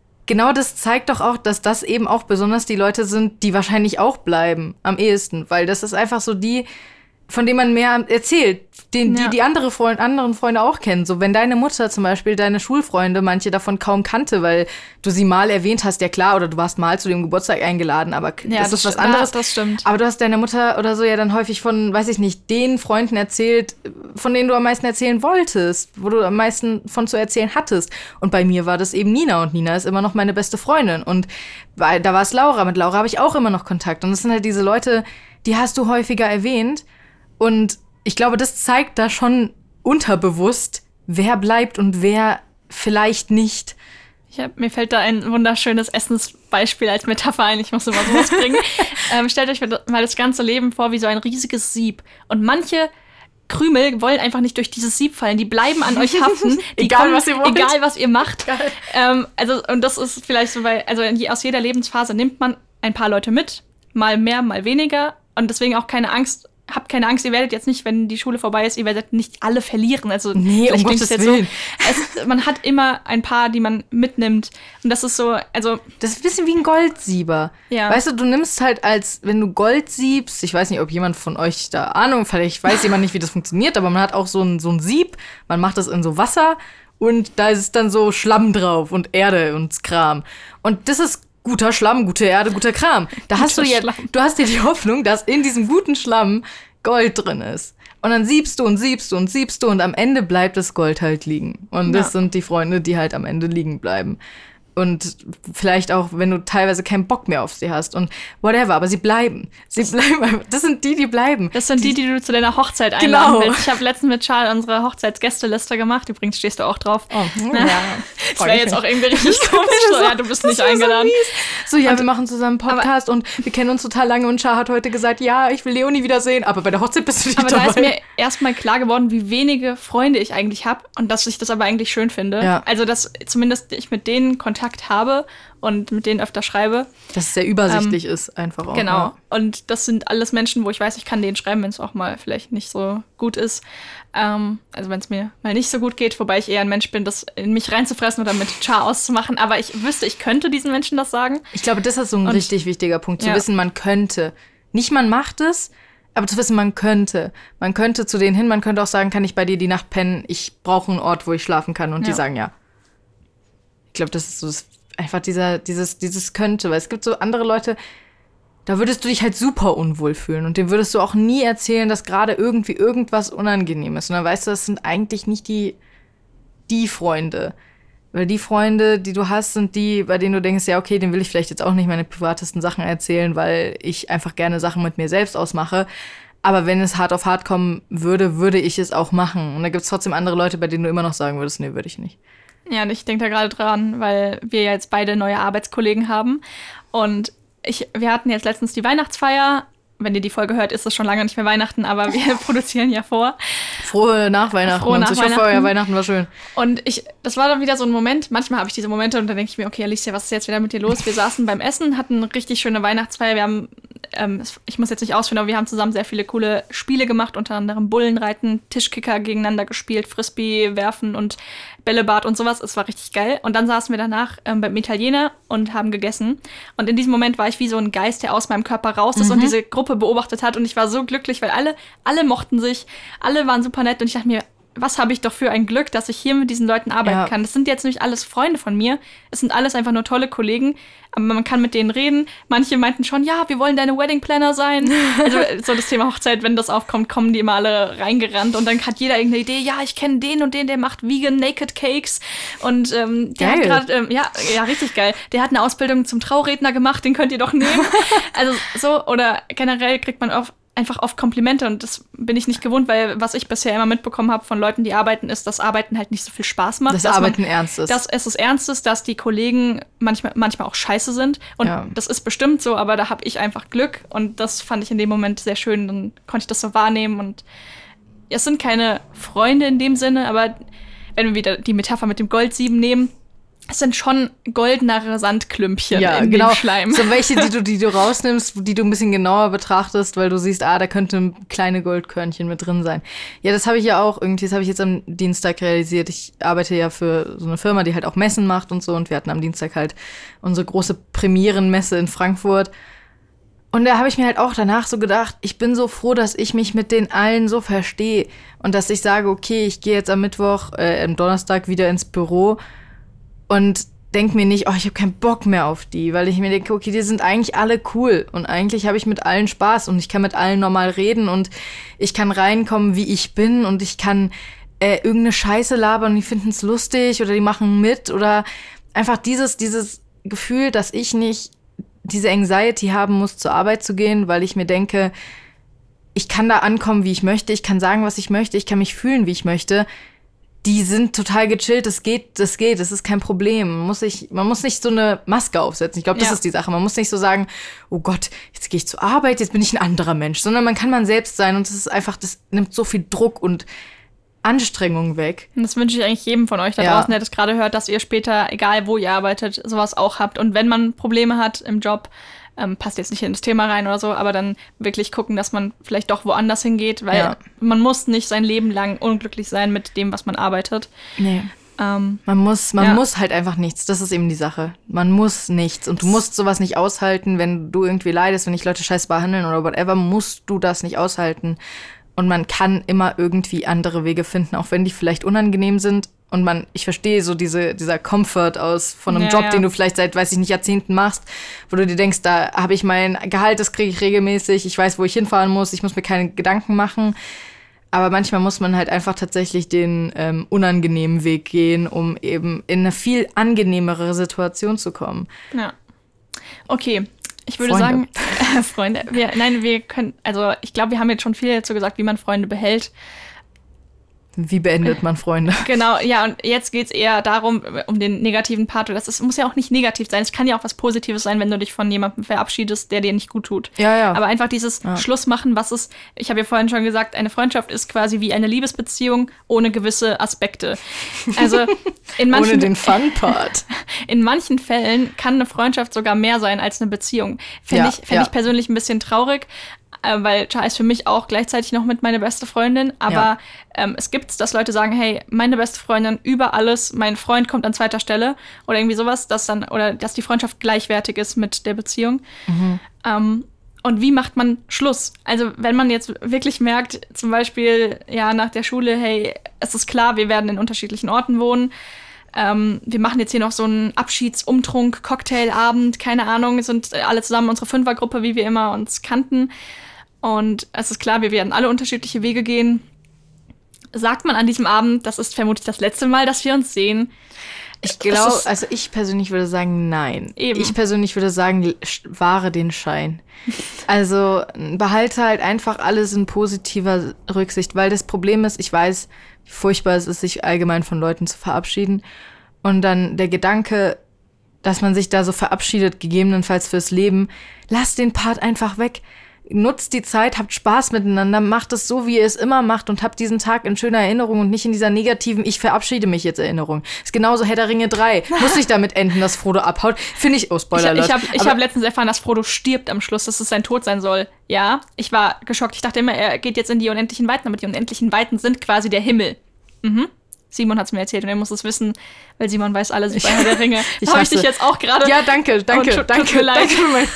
auch, dass das eben auch besonders die Leute sind, die wahrscheinlich auch bleiben am ehesten. Weil das ist einfach so die, von denen man mehr erzählt, die anderen Freunde auch kennen. So, wenn deine Mutter zum Beispiel deine Schulfreunde, manche davon kaum kannte, weil du sie mal erwähnt hast, ja klar, oder du warst mal zu dem Geburtstag eingeladen, aber das ist was anderes. Das stimmt. Aber du hast deiner Mutter oder so ja dann häufig von, weiß ich nicht, den Freunden erzählt, von denen du am meisten erzählen wolltest, wo du am meisten von zu erzählen hattest. Und bei mir war das eben Nina, und Nina ist immer noch meine beste Freundin. Und da war es Laura, mit Laura habe ich auch immer noch Kontakt. Und das sind halt diese Leute, die hast du häufiger erwähnt. Und ich glaube, das zeigt da schon unterbewusst, wer bleibt und wer vielleicht nicht. Mir fällt da ein wunderschönes Essensbeispiel als Metapher ein. Ich muss immer sowas bringen. Stellt euch mal das ganze Leben vor wie so ein riesiges Sieb. Und manche Krümel wollen einfach nicht durch dieses Sieb fallen. Die bleiben an euch haften. Egal, was ihr wollt. Egal, was ihr macht. Und das ist vielleicht so, weil aus jeder Lebensphase nimmt man ein paar Leute mit. Mal mehr, mal weniger. Und deswegen auch keine Angst. Habt keine Angst, ihr werdet jetzt nicht, wenn die Schule vorbei ist, ihr werdet nicht alle verlieren. Also nee, um Gottes Willen. So. Man hat immer ein paar, die man mitnimmt. Und das ist so, also... Das ist ein bisschen wie ein Goldsieber. Ja. Weißt du nimmst halt wenn du Gold siebst, ich weiß nicht, ob jemand von euch da Ahnung, vielleicht weiß jemand nicht, wie das funktioniert, aber man hat auch so ein Sieb, man macht das in so Wasser und da ist dann so Schlamm drauf und Erde und Kram. Und das ist guter Schlamm, gute Erde, guter Kram. Du hast dir die Hoffnung, dass in diesem guten Schlamm Gold drin ist. Und dann siebst du und am Ende bleibt das Gold halt liegen. Und das sind die Freunde, die halt am Ende liegen bleiben. Und vielleicht auch, wenn du teilweise keinen Bock mehr auf sie hast und whatever, aber sie bleiben. Einfach. Das sind die bleiben. Das sind die du zu deiner Hochzeit einladen willst. Ich habe letztens mit Charles unsere Hochzeitsgästeliste gemacht. Übrigens stehst du auch drauf. Oh, ja. Das wäre jetzt auch irgendwie richtig komisch. So, ja, du bist nicht eingeladen. So, ja, wir machen zusammen einen Podcast und wir kennen uns total lange und Charles hat heute gesagt, ja, ich will Leonie wiedersehen, aber bei der Hochzeit bist du nicht dabei. Aber da ist mir erstmal klar geworden, wie wenige Freunde ich eigentlich habe und dass ich das aber eigentlich schön finde. Ja. Also, dass zumindest ich mit denen Kontakt habe und mit denen öfter schreibe. Dass es sehr übersichtlich ist, einfach auch. Genau. Ja. Und das sind alles Menschen, wo ich weiß, ich kann denen schreiben, wenn es auch mal vielleicht nicht so gut ist. Also wenn es mir mal nicht so gut geht, wobei ich eher ein Mensch bin, das in mich reinzufressen oder mit Char auszumachen. Aber ich wüsste, ich könnte diesen Menschen das sagen. Ich glaube, das ist so ein richtig wichtiger Punkt, zu wissen, man könnte. Nicht man macht es, aber zu wissen, man könnte. Man könnte zu denen hin, man könnte auch sagen, kann ich bei dir die Nacht pennen? Ich brauche einen Ort, wo ich schlafen kann. Und die sagen ja. Ich glaube, das ist so einfach dieses könnte. Weil es gibt so andere Leute, da würdest du dich halt super unwohl fühlen. Und dem würdest du auch nie erzählen, dass gerade irgendwie irgendwas unangenehm ist. Und dann weißt du, das sind eigentlich nicht die Freunde. Weil die Freunde, die du hast, sind die, bei denen du denkst, ja, okay, dem will ich vielleicht jetzt auch nicht meine privatesten Sachen erzählen, weil ich einfach gerne Sachen mit mir selbst ausmache. Aber wenn es hart auf hart kommen würde ich es auch machen. Und da gibt es trotzdem andere Leute, bei denen du immer noch sagen würdest, nee, würde ich nicht. Ja, und ich denke da gerade dran, weil wir jetzt beide neue Arbeitskollegen haben. Und wir hatten jetzt letztens die Weihnachtsfeier. Wenn ihr die Folge hört, ist es schon lange nicht mehr Weihnachten, aber wir produzieren ja vor. Frohe Nachweihnachten. Ich hoffe, euer Weihnachten war schön. Und das war dann wieder so ein Moment, manchmal habe ich diese Momente und dann denke ich mir, okay, Alicia, was ist jetzt wieder mit dir los? Wir saßen beim Essen, hatten eine richtig schöne Weihnachtsfeier. Wir haben, ich muss jetzt nicht ausführen, aber wir haben zusammen sehr viele coole Spiele gemacht, unter anderem Bullenreiten, Tischkicker gegeneinander gespielt, Frisbee werfen und Bällebad und sowas. Es war richtig geil. Und dann saßen wir danach beim Italiener und haben gegessen. Und in diesem Moment war ich wie so ein Geist, der aus meinem Körper raus ist und diese Gruppe beobachtet hat. Und ich war so glücklich, weil alle mochten sich, alle waren super nett. Und ich dachte mir, was habe ich doch für ein Glück, dass ich hier mit diesen Leuten arbeiten kann. Das sind jetzt nicht alles Freunde von mir. Es sind alles einfach nur tolle Kollegen. Aber man kann mit denen reden. Manche meinten schon, ja, wir wollen deine Wedding Planner sein. Also so das Thema Hochzeit, wenn das aufkommt, kommen die immer alle reingerannt. Und dann hat jeder irgendeine Idee. Ja, ich kenne den und den, der macht Vegan Naked Cakes. Und der hat gerade, ja, richtig geil. Der hat eine Ausbildung zum Trauredner gemacht, den könnt ihr doch nehmen. Also so, oder generell kriegt man einfach oft Komplimente und das bin ich nicht gewohnt, weil was ich bisher immer mitbekommen habe von Leuten, die arbeiten, ist, dass Arbeiten halt nicht so viel Spaß macht. Das Arbeiten ernst ist. Dass es das Ernst ist, dass die Kollegen manchmal auch scheiße sind und das ist bestimmt so, aber da habe ich einfach Glück und das fand ich in dem Moment sehr schön, dann konnte ich das so wahrnehmen und es sind keine Freunde in dem Sinne, aber wenn wir wieder die Metapher mit dem Goldsieben nehmen, es sind schon goldenere Sandklümpchen in dem Schleim. So welche, die du rausnimmst, die du ein bisschen genauer betrachtest, weil du siehst, da könnte kleine Goldkörnchen mit drin sein. Ja, das habe ich ja auch irgendwie, das habe ich jetzt am Dienstag realisiert. Ich arbeite ja für so eine Firma, die halt auch Messen macht und so. Und wir hatten am Dienstag halt unsere große Premierenmesse in Frankfurt. Und da habe ich mir halt auch danach so gedacht, ich bin so froh, dass ich mich mit den allen so verstehe. Und dass ich sage, okay, ich gehe jetzt am Donnerstag wieder ins Büro und denk mir nicht, ich habe keinen Bock mehr auf die, weil ich mir denke, okay, die sind eigentlich alle cool und eigentlich habe ich mit allen Spaß und ich kann mit allen normal reden und ich kann reinkommen, wie ich bin und ich kann irgendeine Scheiße labern und die finden es lustig oder die machen mit oder einfach dieses Gefühl, dass ich nicht diese Anxiety haben muss, zur Arbeit zu gehen, weil ich mir denke, ich kann da ankommen, wie ich möchte, ich kann sagen, was ich möchte, ich kann mich fühlen, wie ich möchte. Die sind total gechillt, das geht, das ist kein Problem. Man muss nicht so eine Maske aufsetzen. Ich glaube, das ist die Sache. Man muss nicht so sagen, oh Gott, jetzt gehe ich zur Arbeit, jetzt bin ich ein anderer Mensch. Sondern man kann man selbst sein und das ist einfach, das nimmt so viel Druck und Anstrengung weg. Und das wünsche ich eigentlich jedem von euch da draußen, der das gerade hört, dass ihr später, egal wo ihr arbeitet, sowas auch habt. Und wenn man Probleme hat im Job, passt jetzt nicht in das Thema rein oder so, aber dann wirklich gucken, dass man vielleicht doch woanders hingeht, weil man muss nicht sein Leben lang unglücklich sein mit dem, was man arbeitet. Nee. Man muss halt einfach nichts. Das ist eben die Sache. Man muss nichts. Und du musst sowas nicht aushalten, wenn du irgendwie leidest, wenn dich Leute scheiße behandeln oder whatever, musst du das nicht aushalten. Und man kann immer irgendwie andere Wege finden, auch wenn die vielleicht unangenehm sind. Und ich verstehe so dieser Comfort von einem Job, den du vielleicht seit, weiß ich nicht, Jahrzehnten machst, wo du dir denkst, da habe ich mein Gehalt, das kriege ich regelmäßig, ich weiß, wo ich hinfahren muss, ich muss mir keine Gedanken machen. Aber manchmal muss man halt einfach tatsächlich den unangenehmen Weg gehen, um eben in eine viel angenehmere Situation zu kommen. Ja. Okay. Ich würde sagen, Freunde, wir können, also ich glaube, wir haben jetzt schon viel dazu gesagt, wie man Freunde behält. Wie beendet man Freunde? Genau, ja, und jetzt geht es eher darum, um den negativen Part. Das muss ja auch nicht negativ sein. Es kann ja auch was Positives sein, wenn du dich von jemandem verabschiedest, der dir nicht gut tut. Ja. Aber einfach dieses Schluss machen, ich habe ja vorhin schon gesagt, eine Freundschaft ist quasi wie eine Liebesbeziehung ohne gewisse Aspekte. Also ohne den Fun-Part. In manchen Fällen kann eine Freundschaft sogar mehr sein als eine Beziehung. Fände ich persönlich ein bisschen traurig. Weil Char ist für mich auch gleichzeitig noch mit meine beste Freundin. Aber es gibt's, dass Leute sagen, hey, meine beste Freundin über alles, mein Freund kommt an zweiter Stelle. Oder irgendwie sowas, dass die Freundschaft gleichwertig ist mit der Beziehung. Mhm. Und wie macht man Schluss? Also wenn man jetzt wirklich merkt, zum Beispiel nach der Schule, hey, es ist klar, wir werden in unterschiedlichen Orten wohnen. Wir machen jetzt hier noch so einen Abschiedsumtrunk, Cocktailabend, keine Ahnung, sind alle zusammen unsere Fünfergruppe, wie wir immer uns kannten. Und es ist klar, wir werden alle unterschiedliche Wege gehen. Sagt man an diesem Abend, das ist vermutlich das letzte Mal, dass wir uns sehen. Ich glaube, also ich persönlich würde sagen, nein. Eben. Ich persönlich würde sagen, wahre den Schein. Also behalte halt einfach alles in positiver Rücksicht, weil das Problem ist, ich weiß, wie furchtbar es ist, sich allgemein von Leuten zu verabschieden. Und dann der Gedanke, dass man sich da so verabschiedet, gegebenenfalls fürs Leben, lass den Part einfach weg. Nutzt die Zeit, habt Spaß miteinander, macht es so, wie ihr es immer macht und habt diesen Tag in schöner Erinnerung und nicht in dieser negativen, ich verabschiede mich jetzt Erinnerung. Ist genauso Herr der Ringe 3. Muss nicht damit enden, dass Frodo abhaut. Finde ich, Spoiler Alert. Ich hab letztens erfahren, dass Frodo stirbt am Schluss, dass es sein Tod sein soll. Ja, ich war geschockt. Ich dachte immer, er geht jetzt in die unendlichen Weiten, aber die unendlichen Weiten sind quasi der Himmel. Mhm. Simon hat es mir erzählt und er muss es wissen, weil Simon weiß alles über Herr der Ringe. Habe ich dich jetzt auch gerade... Ja, danke.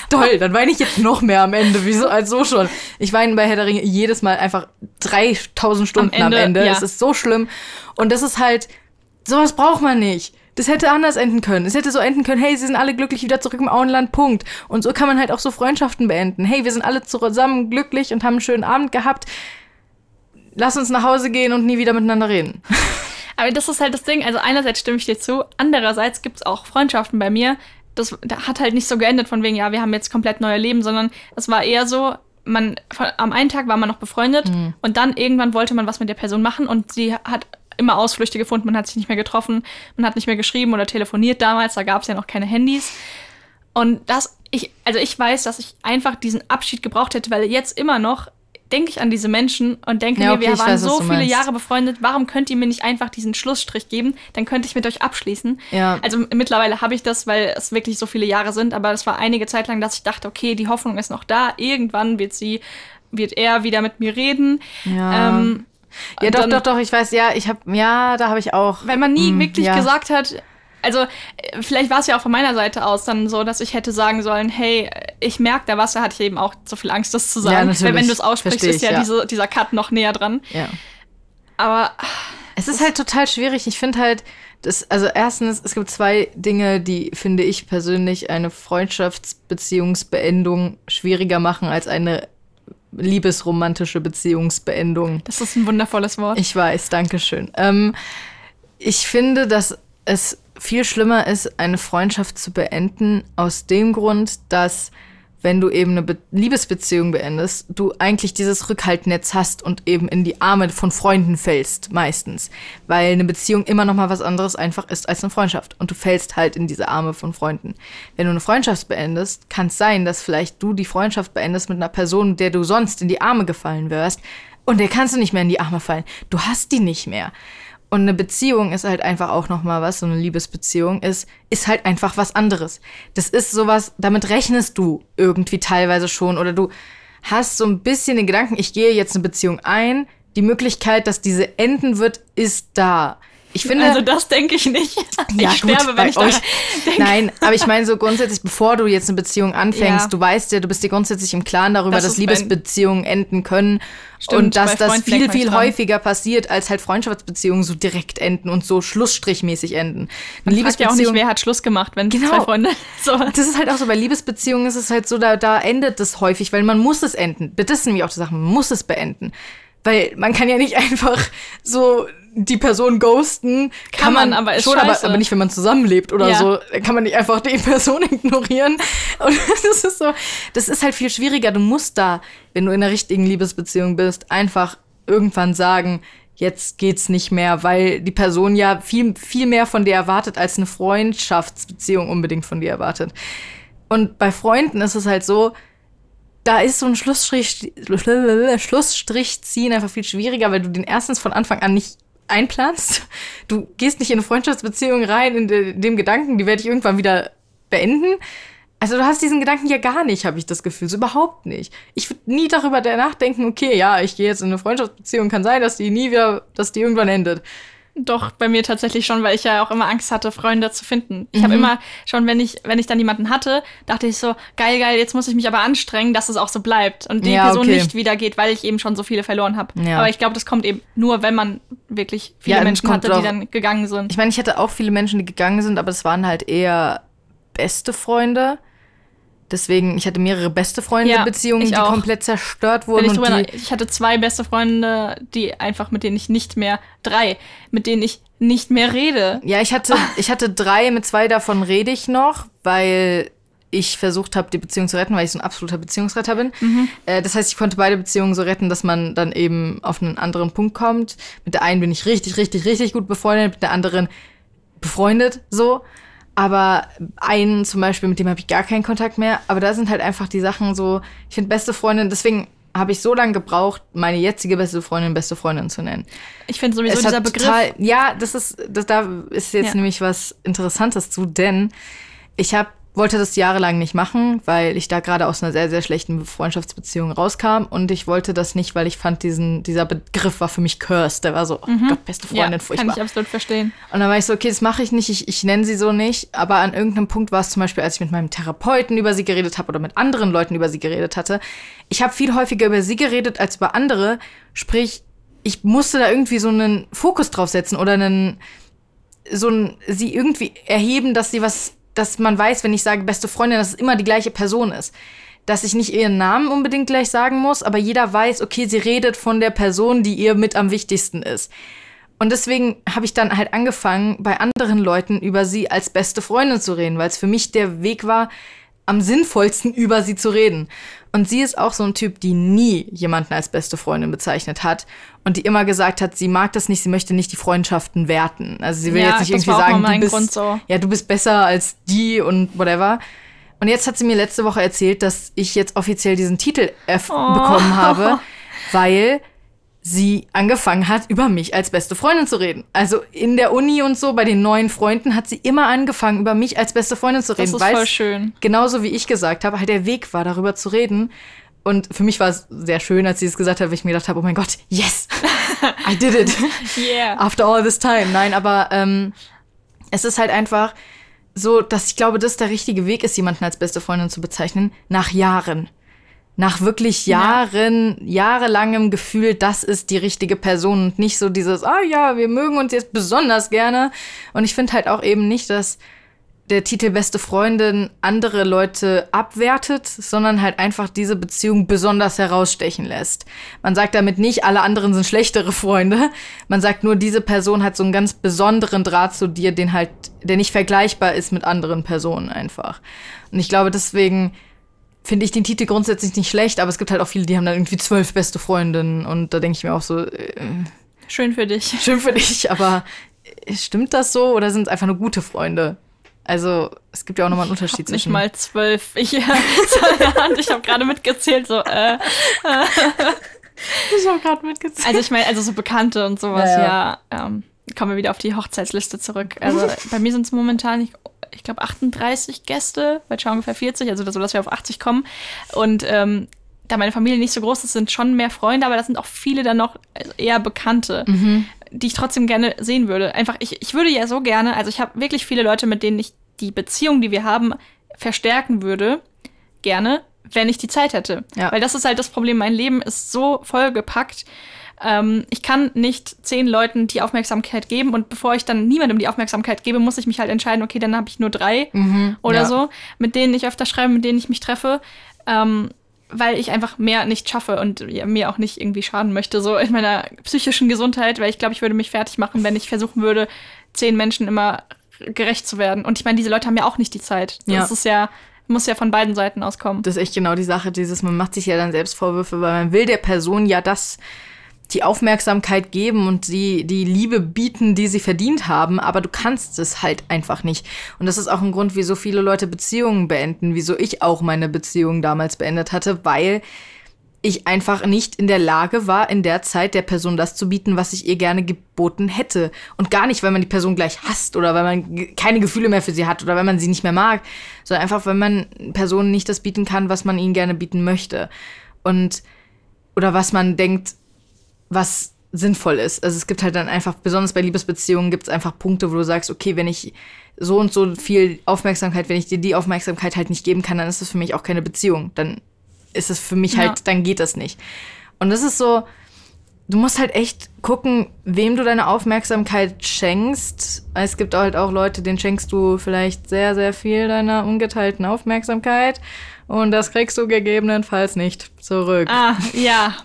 Toll, dann weine ich jetzt noch mehr am Ende. Wieso als so schon? Ich weine bei Herr der Ringe jedes Mal einfach 3000 Stunden am Ende. Ja. Es ist so schlimm. Und das ist halt, sowas braucht man nicht. Das hätte anders enden können. Es hätte so enden können, hey, sie sind alle glücklich wieder zurück im Auenland, Punkt. Und so kann man halt auch so Freundschaften beenden. Hey, wir sind alle zusammen glücklich und haben einen schönen Abend gehabt. Lass uns nach Hause gehen und nie wieder miteinander reden. Aber das ist halt das Ding. Also einerseits stimme ich dir zu, andererseits gibt es auch Freundschaften bei mir. Das hat halt nicht so geendet von wegen, ja, wir haben jetzt komplett neue Leben, sondern es war eher so, am einen Tag war man noch befreundet und dann irgendwann wollte man was mit der Person machen und sie hat immer Ausflüchte gefunden, man hat sich nicht mehr getroffen, man hat nicht mehr geschrieben oder telefoniert damals, da gab es ja noch keine Handys. Und ich weiß, dass ich einfach diesen Abschied gebraucht hätte, weil jetzt immer noch denke ich an diese Menschen und denke mir, wir waren so viele Jahre befreundet, warum könnt ihr mir nicht einfach diesen Schlussstrich geben? Dann könnte ich mit euch abschließen. Ja. Also mittlerweile habe ich das, weil es wirklich so viele Jahre sind, aber es war einige Zeit lang, dass ich dachte, okay, die Hoffnung ist noch da, irgendwann wird er wieder mit mir reden. Ja. Ja, doch, ich weiß, da habe ich auch. Wenn man nie wirklich gesagt hat, also vielleicht war es ja auch von meiner Seite aus dann so, dass ich hätte sagen sollen, hey, ich merke da was, da hatte ich eben auch so viel Angst, das zu sagen. Ja, natürlich. Weil wenn du es aussprichst, ist dieser Cut noch näher dran. Ja. Aber es ist halt total schwierig. Ich finde halt, also erstens, es gibt 2 Dinge, die, finde ich persönlich, eine Freundschaftsbeziehungsbeendung schwieriger machen als eine liebesromantische Beziehungsbeendung. Das ist ein wundervolles Wort. Ich weiß, danke schön. Ich finde, dass es viel schlimmer ist, eine Freundschaft zu beenden, aus dem Grund, dass, wenn du eben eine Liebesbeziehung beendest, du eigentlich dieses Rückhaltnetz hast und eben in die Arme von Freunden fällst, meistens. Weil eine Beziehung immer noch mal was anderes einfach ist als eine Freundschaft. Und du fällst halt in diese Arme von Freunden. Wenn du eine Freundschaft beendest, kann es sein, dass vielleicht du die Freundschaft beendest mit einer Person, der du sonst in die Arme gefallen wärst. Und der kannst du nicht mehr in die Arme fallen. Du hast die nicht mehr. Und eine Beziehung ist halt einfach auch noch mal was, so eine Liebesbeziehung ist halt einfach was anderes. Das ist sowas, damit rechnest du irgendwie teilweise schon oder du hast so ein bisschen den Gedanken, ich gehe jetzt eine Beziehung ein, die Möglichkeit, dass diese enden wird, ist da. Ich finde, also das denke ich nicht. Ja, ich sterbe, wenn ich daran denke. Nein, aber ich meine so grundsätzlich, bevor du jetzt eine Beziehung anfängst, du weißt ja, du bist dir grundsätzlich im Klaren darüber, dass Liebesbeziehungen enden können. Stimmt, und dass das viel, viel häufiger passiert, als halt Freundschaftsbeziehungen so direkt enden und so schlussstrichmäßig enden. Man fragt ja auch nicht, wer hat Schluss gemacht, wenn 2 Freunde so. Das ist halt auch so, bei Liebesbeziehungen ist es halt so, da endet es häufig, weil man muss es enden. Das sind nämlich auch die Sachen, man muss es beenden. Weil man kann ja nicht einfach so die Person ghosten. Kann man, aber ist schon, aber nicht, wenn man zusammenlebt oder so. Kann man nicht einfach die Person ignorieren. Und das ist halt viel schwieriger. Du musst da, wenn du in einer richtigen Liebesbeziehung bist, einfach irgendwann sagen, jetzt geht's nicht mehr, weil die Person ja viel, viel mehr von dir erwartet, als eine Freundschaftsbeziehung unbedingt von dir erwartet. Und bei Freunden ist es halt so, da ist so ein Schlussstrich ziehen einfach viel schwieriger, weil du den erstens von Anfang an nicht einplanst. Du gehst nicht in eine Freundschaftsbeziehung rein in dem Gedanken, die werde ich irgendwann wieder beenden. Also du hast diesen Gedanken ja gar nicht, habe ich das Gefühl. So überhaupt nicht. Ich würde nie darüber nachdenken, okay, ja, ich gehe jetzt in eine Freundschaftsbeziehung, kann sein, dass die irgendwann endet. Doch, bei mir tatsächlich schon, weil ich ja auch immer Angst hatte, Freunde zu finden. Ich habe immer schon, wenn ich dann jemanden hatte, dachte ich so, geil, jetzt muss ich mich aber anstrengen, dass es auch so bleibt und die Person nicht wieder geht, weil ich eben schon so viele verloren habe. Ja. Aber ich glaube, das kommt eben nur, wenn man wirklich viele Menschen hatte, die dann gegangen sind. Ich meine, ich hatte auch viele Menschen, die gegangen sind, aber es waren halt eher beste Freunde. Deswegen, ich hatte mehrere beste Freunde-Beziehungen, die komplett zerstört wurden. Ich hatte 2 beste Freunde, mit denen ich nicht mehr, 3, mit denen ich nicht mehr rede. Ja, ich hatte 3, mit 2 davon rede ich noch, weil ich versucht habe, die Beziehung zu retten, weil ich so ein absoluter Beziehungsretter bin. Das heißt, ich konnte beide Beziehungen so retten, dass man dann eben auf einen anderen Punkt kommt. Mit der einen bin ich richtig, richtig, richtig gut befreundet, mit der anderen befreundet, so. Aber einen zum Beispiel, mit dem habe ich gar keinen Kontakt mehr. Aber da sind halt einfach die Sachen so, ich finde beste Freundin, deswegen habe ich so lange gebraucht, meine jetzige beste Freundin zu nennen. Ich finde sowieso dieser Begriff. Da ist jetzt nämlich was Interessantes zu, denn ich habe wollte das jahrelang nicht machen, weil ich da gerade aus einer sehr, sehr schlechten Freundschaftsbeziehung rauskam. Und ich wollte das nicht, weil ich fand, dieser Begriff war für mich cursed. Der war so, oh Gott, beste Freundin, furchtbar. Kann ich absolut verstehen. Und dann war ich so, okay, das mache ich nicht, ich nenne sie so nicht. Aber an irgendeinem Punkt war es zum Beispiel, als ich mit meinem Therapeuten über sie geredet habe oder mit anderen Leuten über sie geredet hatte. Ich habe viel häufiger über sie geredet als über andere. Sprich, ich musste da irgendwie so einen Fokus drauf setzen oder sie irgendwie erheben, dass man weiß, wenn ich sage beste Freundin, dass es immer die gleiche Person ist. Dass ich nicht ihren Namen unbedingt gleich sagen muss, aber jeder weiß, okay, sie redet von der Person, die ihr mit am wichtigsten ist. Und deswegen habe ich dann halt angefangen, bei anderen Leuten über sie als beste Freundin zu reden, weil es für mich der Weg war, am sinnvollsten über sie zu reden. Und sie ist auch so ein Typ, die nie jemanden als beste Freundin bezeichnet hat und die immer gesagt hat, sie mag das nicht, sie möchte nicht die Freundschaften werten. Also sie will jetzt nicht irgendwie sagen, du bist besser als die und whatever. Und jetzt hat sie mir letzte Woche erzählt, dass ich jetzt offiziell diesen Titel bekommen habe, weil sie angefangen hat, über mich als beste Freundin zu reden. Also in der Uni und so, bei den neuen Freunden, hat sie immer angefangen, über mich als beste Freundin zu reden. Das ist voll schön. Genauso wie ich gesagt habe, halt der Weg war, darüber zu reden. Und für mich war es sehr schön, als sie es gesagt hat, weil ich mir gedacht habe, oh mein Gott, yes, I did it. Yeah. After all this time. Nein, aber es ist halt einfach so, dass ich glaube, das der richtige Weg ist, jemanden als beste Freundin zu bezeichnen, nach Jahren. Nach wirklich jahrelangem Gefühl, das ist die richtige Person und nicht so dieses, wir mögen uns jetzt besonders gerne. Und ich finde halt auch eben nicht, dass der Titel beste Freundin andere Leute abwertet, sondern halt einfach diese Beziehung besonders herausstechen lässt. Man sagt damit nicht, alle anderen sind schlechtere Freunde. Man sagt nur, diese Person hat so einen ganz besonderen Draht zu dir, der nicht vergleichbar ist mit anderen Personen einfach. Und ich glaube, deswegen finde ich den Titel grundsätzlich nicht schlecht, aber es gibt halt auch viele, die haben dann irgendwie 12 beste Freundinnen und da denke ich mir auch so, schön für dich. Schön für dich, aber stimmt das so oder sind es einfach nur gute Freunde? Also, es gibt ja auch nochmal einen Unterschied zwischen. Nicht mal 12. Ich habe gerade mitgezählt, so, Ich habe gerade mitgezählt. Also ich meine, so Bekannte und sowas, kommen wir wieder auf die Hochzeitsliste zurück. Also bei mir sind es momentan, ich glaube, 38 Gäste, bei Ciao ungefähr 40, also so, dass wir auf 80 kommen. Und da meine Familie nicht so groß ist, sind schon mehr Freunde, aber das sind auch viele dann noch eher Bekannte, die ich trotzdem gerne sehen würde. Einfach, ich würde ja so gerne, also ich habe wirklich viele Leute, mit denen ich die Beziehung, die wir haben, verstärken würde, gerne, wenn ich die Zeit hätte. Ja. Weil das ist halt das Problem, mein Leben ist so vollgepackt. Ich kann nicht 10 Leuten die Aufmerksamkeit geben und bevor ich dann niemandem die Aufmerksamkeit gebe, muss ich mich halt entscheiden, okay, dann habe ich nur 3 oder so, mit denen ich öfter schreibe, mit denen ich mich treffe, weil ich einfach mehr nicht schaffe und mir auch nicht irgendwie schaden möchte, so in meiner psychischen Gesundheit, weil ich glaube, ich würde mich fertig machen, wenn ich versuchen würde, 10 Menschen immer gerecht zu werden. Und ich meine, diese Leute haben ja auch nicht die Zeit. Das ist muss ja von beiden Seiten auskommen. Das ist echt genau die Sache, man macht sich ja dann selbst Vorwürfe, weil man will der Person ja die Aufmerksamkeit geben und die Liebe bieten, die sie verdient haben, aber du kannst es halt einfach nicht. Und das ist auch ein Grund, wieso viele Leute Beziehungen beenden, wieso ich auch meine Beziehung damals beendet hatte, weil ich einfach nicht in der Lage war, in der Zeit der Person das zu bieten, was ich ihr gerne geboten hätte. Und gar nicht, weil man die Person gleich hasst oder weil man keine Gefühle mehr für sie hat oder weil man sie nicht mehr mag, sondern einfach, weil man Personen nicht das bieten kann, was man ihnen gerne bieten möchte. Oder was man denkt, was sinnvoll ist. Also es gibt halt dann einfach, besonders bei Liebesbeziehungen, gibt es einfach Punkte, wo du sagst, okay, wenn ich so und so viel Aufmerksamkeit, wenn ich dir die Aufmerksamkeit halt nicht geben kann, dann ist das für mich auch keine Beziehung. Dann ist es für mich halt, dann geht das nicht. Und das ist so, du musst halt echt gucken, wem du deine Aufmerksamkeit schenkst. Es gibt halt auch Leute, denen schenkst du vielleicht sehr, sehr viel deiner ungeteilten Aufmerksamkeit und das kriegst du gegebenenfalls nicht zurück. Ja.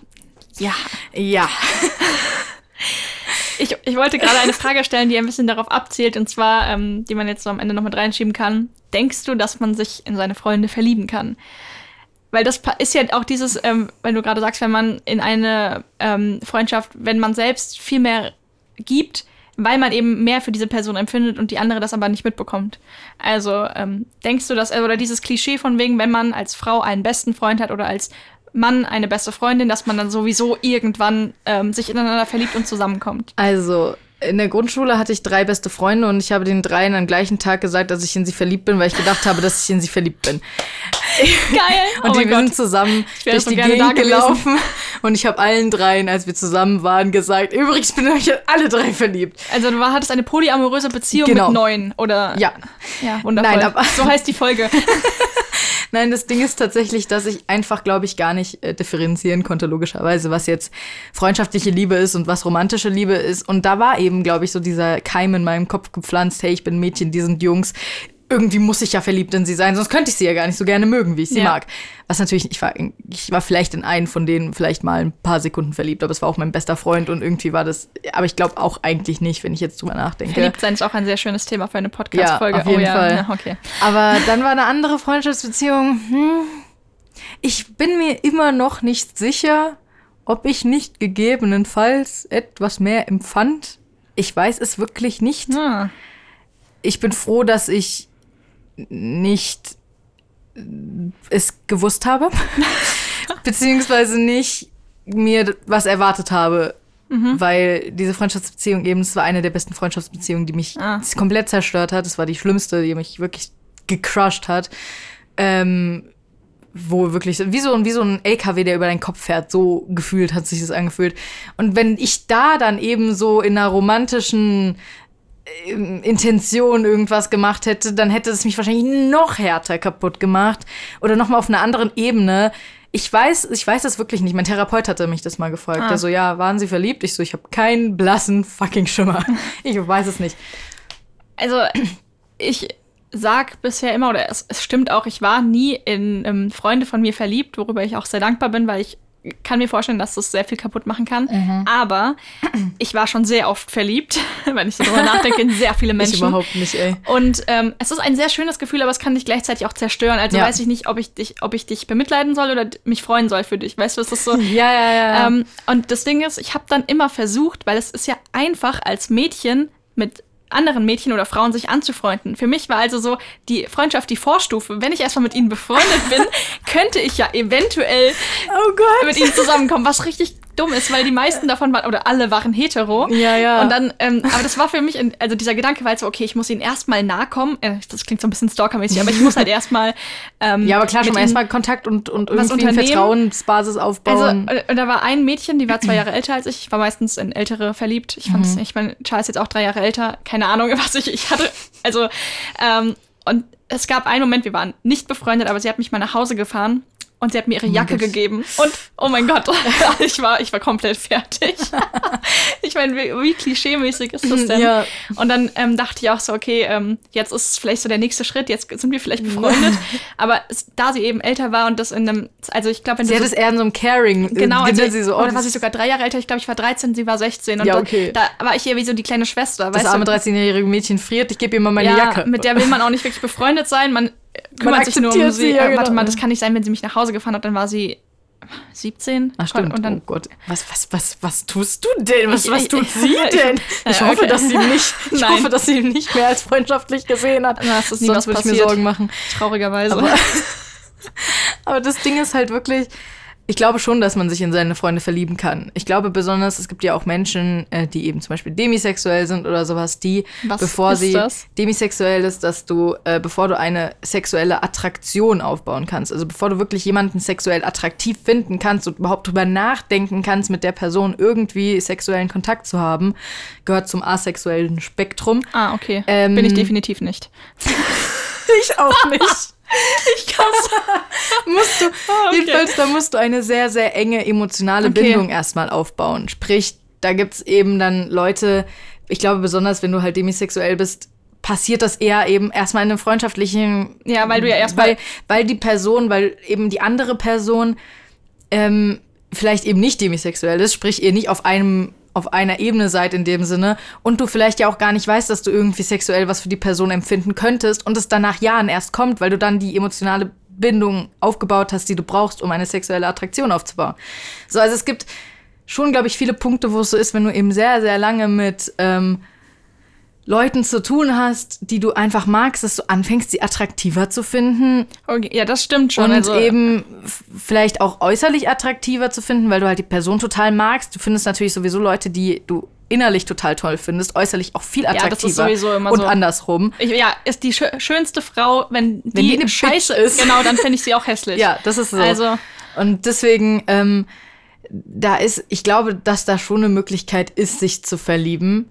Ich wollte gerade eine Frage stellen, die ein bisschen darauf abzielt, und zwar, die man jetzt so am Ende noch mit reinschieben kann. Denkst du, dass man sich in seine Freunde verlieben kann? Weil das ist ja auch dieses, wenn du gerade sagst, wenn man in eine Freundschaft, wenn man selbst viel mehr gibt, weil man eben mehr für diese Person empfindet und die andere das aber nicht mitbekommt. Also denkst du, dass, oder dieses Klischee von wegen, wenn man als Frau einen besten Freund hat oder als Mann eine beste Freundin, dass man dann sowieso irgendwann sich ineinander verliebt und zusammenkommt? Also, In der Grundschule hatte ich 3 beste Freunde und ich habe den 3 am gleichen Tag gesagt, dass ich in sie verliebt bin, weil ich gedacht habe, dass ich in sie verliebt bin. Geil! Und wir sind zusammen durch die Gegend gelaufen und ich habe allen 3, als wir zusammen waren, gesagt, übrigens bin ich in alle 3 verliebt. Also du hattest eine polyamoröse Beziehung mit 9, oder? Ja. Ja, wundervoll. Nein, aber so heißt die Folge. Nein, das Ding ist tatsächlich, dass ich einfach, glaube ich, gar nicht differenzieren konnte, logischerweise, was jetzt freundschaftliche Liebe ist und was romantische Liebe ist. Und da war eben, glaube ich, so dieser Keim in meinem Kopf gepflanzt, hey, ich bin ein Mädchen, die sind Jungs. Irgendwie muss ich ja verliebt in sie sein, sonst könnte ich sie ja gar nicht so gerne mögen, wie ich sie mag. Was natürlich, ich war vielleicht in einen von denen vielleicht mal ein paar Sekunden verliebt, aber es war auch mein bester Freund und irgendwie war das, aber ich glaube auch eigentlich nicht, wenn ich jetzt drüber nachdenke. Verliebtsein ist auch ein sehr schönes Thema für eine Podcast-Folge. Ja, auf jeden Fall. Ja, okay. Aber dann war eine andere Freundschaftsbeziehung, ich bin mir immer noch nicht sicher, ob ich nicht gegebenenfalls etwas mehr empfand. Ich weiß es wirklich nicht. Ich bin froh, dass ich nicht es gewusst habe, beziehungsweise nicht mir was erwartet habe, weil diese Freundschaftsbeziehung eben, es war eine der besten Freundschaftsbeziehungen, die mich komplett zerstört hat. Es war die schlimmste, die mich wirklich gecrushed hat. Wo wirklich, wie so ein LKW, der über deinen Kopf fährt, so gefühlt hat sich das angefühlt. Und wenn ich da dann eben so in einer romantischen Intention irgendwas gemacht hätte, dann hätte es mich wahrscheinlich noch härter kaputt gemacht oder noch mal auf einer anderen Ebene. Ich weiß es wirklich nicht. Mein Therapeut hatte mich das mal gefragt. Der so, ja, waren Sie verliebt? Ich so, ich habe keinen blassen fucking Schimmer. Ich weiß es nicht. Also, ich sag bisher immer, oder es stimmt auch, ich war nie in Freunde von mir verliebt, worüber ich auch sehr dankbar bin, weil ich kann mir vorstellen, dass das sehr viel kaputt machen kann. Aber ich war schon sehr oft verliebt, wenn ich so drüber nachdenke, in sehr viele Menschen. Ich überhaupt nicht, ey. Und es ist ein sehr schönes Gefühl, aber es kann dich gleichzeitig auch zerstören. Also weiß ich nicht, ob ich dich bemitleiden soll oder mich freuen soll für dich. Weißt du, es ist so. Ja. Und das Ding ist, ich habe dann immer versucht, weil es ist ja einfach als Mädchen mit anderen Mädchen oder Frauen sich anzufreunden. Für mich war also so die Freundschaft die Vorstufe. Wenn ich erstmal mit ihnen befreundet bin, könnte ich ja eventuell mit ihnen zusammenkommen, was richtig dumm ist, weil die meisten davon waren, oder alle waren hetero. Ja. Und dann, aber das war für mich, also dieser Gedanke war halt so, okay, ich muss ihnen erstmal nahe kommen. Das klingt so ein bisschen stalkermäßig, aber ich muss halt erstmal ja, aber klar, schon mal erstmal Kontakt und irgendwie eine Vertrauensbasis aufbauen. Also, und da war ein Mädchen, die war 2 Jahre älter als ich. Ich war meistens in Ältere verliebt. Ich meine, Charles ist jetzt auch 3 Jahre älter. Keine Ahnung, was ich hatte. Also, und es gab einen Moment, wir waren nicht befreundet, aber sie hat mich mal nach Hause gefahren. Und sie hat mir ihre Jacke gegeben. Und, oh mein Gott, ich war komplett fertig. Ich meine, wie klischee-mäßig ist das denn? Ja. Und dann dachte ich auch so, okay, jetzt ist vielleicht so der nächste Schritt, jetzt sind wir vielleicht befreundet. Aber da sie eben älter war und das in einem, also ich glaube, wenn sie hat es eher in so einem Caring. Genau, also sie so, oder war sie sogar 3 Jahre älter, ich glaube, ich war 13, sie war 16. Und ja, okay. da war ich eher wie so die kleine Schwester. Das arme 13-jährige Mädchen friert, ich gebe ihr mal meine Jacke. Mit der will man auch nicht wirklich befreundet sein, man kümmert sich nur um sie. Ja, genau. Warte mal, das kann nicht sein, wenn sie mich nach Hause gefahren hat, dann war sie 17. Ach stimmt, und dann, oh Gott. Was tust du denn? Was tut sie denn? Ich hoffe, dass sie ihn nicht mehr als freundschaftlich gesehen hat. Na, das ist nie Sonst was würde passiert. ich mir Sorgen machen. Traurigerweise. Aber das Ding ist halt wirklich, ich glaube schon, dass man sich in seine Freunde verlieben kann. Ich glaube besonders, es gibt ja auch Menschen, die eben zum Beispiel demisexuell sind oder sowas, die, demisexuell ist, dass du, bevor du eine sexuelle Attraktion aufbauen kannst, also bevor du wirklich jemanden sexuell attraktiv finden kannst und überhaupt drüber nachdenken kannst, mit der Person irgendwie sexuellen Kontakt zu haben, gehört zum asexuellen Spektrum. Ah, okay. Bin ich definitiv nicht. Ich auch nicht. Ich kann's. Jedenfalls, da musst du eine sehr, sehr enge emotionale Bindung erstmal aufbauen. Sprich, da gibt's eben dann Leute, ich glaube besonders, wenn du halt demisexuell bist, passiert das eher eben erstmal in einem freundschaftlichen. Ja, weil du ja erstmal. Weil eben die andere Person vielleicht eben nicht demisexuell ist, sprich ihr nicht auf einer Ebene seid in dem Sinne und du vielleicht ja auch gar nicht weißt, dass du irgendwie sexuell was für die Person empfinden könntest und es dann nach Jahren erst kommt, weil du dann die emotionale Bindung aufgebaut hast, die du brauchst, um eine sexuelle Attraktion aufzubauen. So, also es gibt schon, glaube ich, viele Punkte, wo es so ist, wenn du eben sehr, sehr lange mit Leuten zu tun hast, die du einfach magst, dass du anfängst, sie attraktiver zu finden. Okay, ja, das stimmt schon. Und eben vielleicht auch äußerlich attraktiver zu finden, weil du halt die Person total magst. Du findest natürlich sowieso Leute, die du innerlich total toll findest, äußerlich auch viel attraktiver. Das ist sowieso immer und so. andersrum. Ist die schönste Frau, wenn die eine scheiße Bitch ist. Genau, dann finde ich sie auch hässlich. Ja, das ist so. Also, und deswegen, ich glaube, dass da schon eine Möglichkeit ist, sich zu verlieben.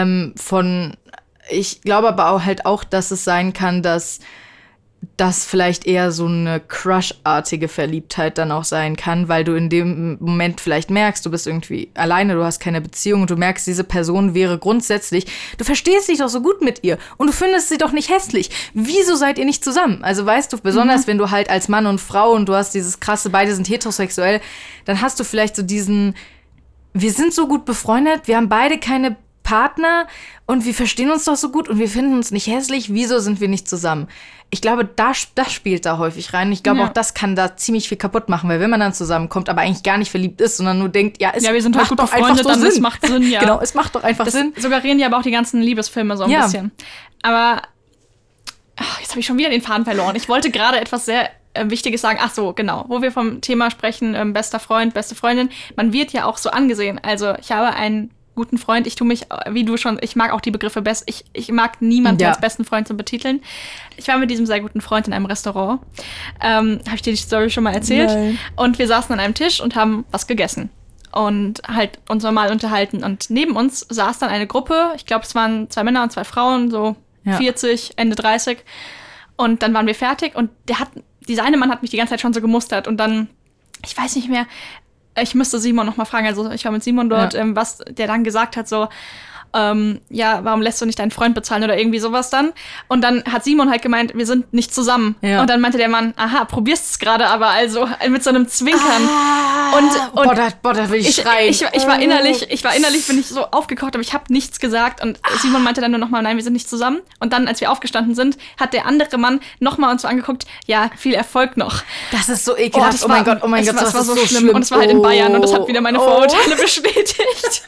Ich glaube aber auch, dass es sein kann, dass das vielleicht eher so eine Crush-artige Verliebtheit dann auch sein kann, weil du in dem Moment vielleicht merkst, du bist irgendwie alleine, du hast keine Beziehung und du merkst, diese Person wäre grundsätzlich, du verstehst dich doch so gut mit ihr und du findest sie doch nicht hässlich. Wieso seid ihr nicht zusammen? Also weißt du, besonders wenn du halt als Mann und Frau und du hast dieses krasse, beide sind heterosexuell, dann hast du vielleicht so diesen, wir sind so gut befreundet, wir haben beide keine Partner und wir verstehen uns doch so gut und wir finden uns nicht hässlich, wieso sind wir nicht zusammen? Ich glaube, das spielt da häufig rein. Ich glaube, auch das kann da ziemlich viel kaputt machen, weil wenn man dann zusammenkommt, aber eigentlich gar nicht verliebt ist, sondern nur denkt, wir sind halt gut befreundet, dann es macht Sinn, ja. Genau, es macht doch einfach Sinn. Suggerieren ja aber auch die ganzen Liebesfilme so ein bisschen. Aber jetzt habe ich schon wieder den Faden verloren. Ich wollte gerade etwas sehr Wichtiges sagen. Ach so, genau. Wo wir vom Thema sprechen, bester Freund, beste Freundin. Man wird ja auch so angesehen. Also ich habe einen guten Freund. Ich tue mich, wie du schon, ich mag auch die Begriffe best. Ich mag niemanden als besten Freund zu betiteln. Ich war mit diesem sehr guten Freund in einem Restaurant. Habe ich dir die Story schon mal erzählt? Nein. Und wir saßen an einem Tisch und haben was gegessen. Und halt uns normal unterhalten. Und neben uns saß dann eine Gruppe. Ich glaube, es waren 2 Männer und 2 Frauen, so 40, Ende 30. Und dann waren wir fertig. Und dieser eine Mann hat mich die ganze Zeit schon so gemustert. Und dann, ich weiß nicht mehr, ich müsste Simon noch mal fragen, also ich war mit Simon dort, was der dann gesagt hat, so, warum lässt du nicht deinen Freund bezahlen oder irgendwie sowas dann? Und dann hat Simon halt gemeint, wir sind nicht zusammen. Ja. Und dann meinte der Mann, aha, probierst es gerade, aber also mit so einem Zwinkern. Und da will ich schreien. Ich war innerlich, bin ich so aufgekocht, aber ich habe nichts gesagt. Und Simon meinte dann nur noch mal, nein, wir sind nicht zusammen. Und dann, als wir aufgestanden sind, hat der andere Mann noch mal uns so angeguckt, ja, viel Erfolg noch. Das ist so ekelhaft. Oh mein Gott, das war so schlimm. Und es war halt in Bayern und das hat wieder meine Vorurteile bestätigt.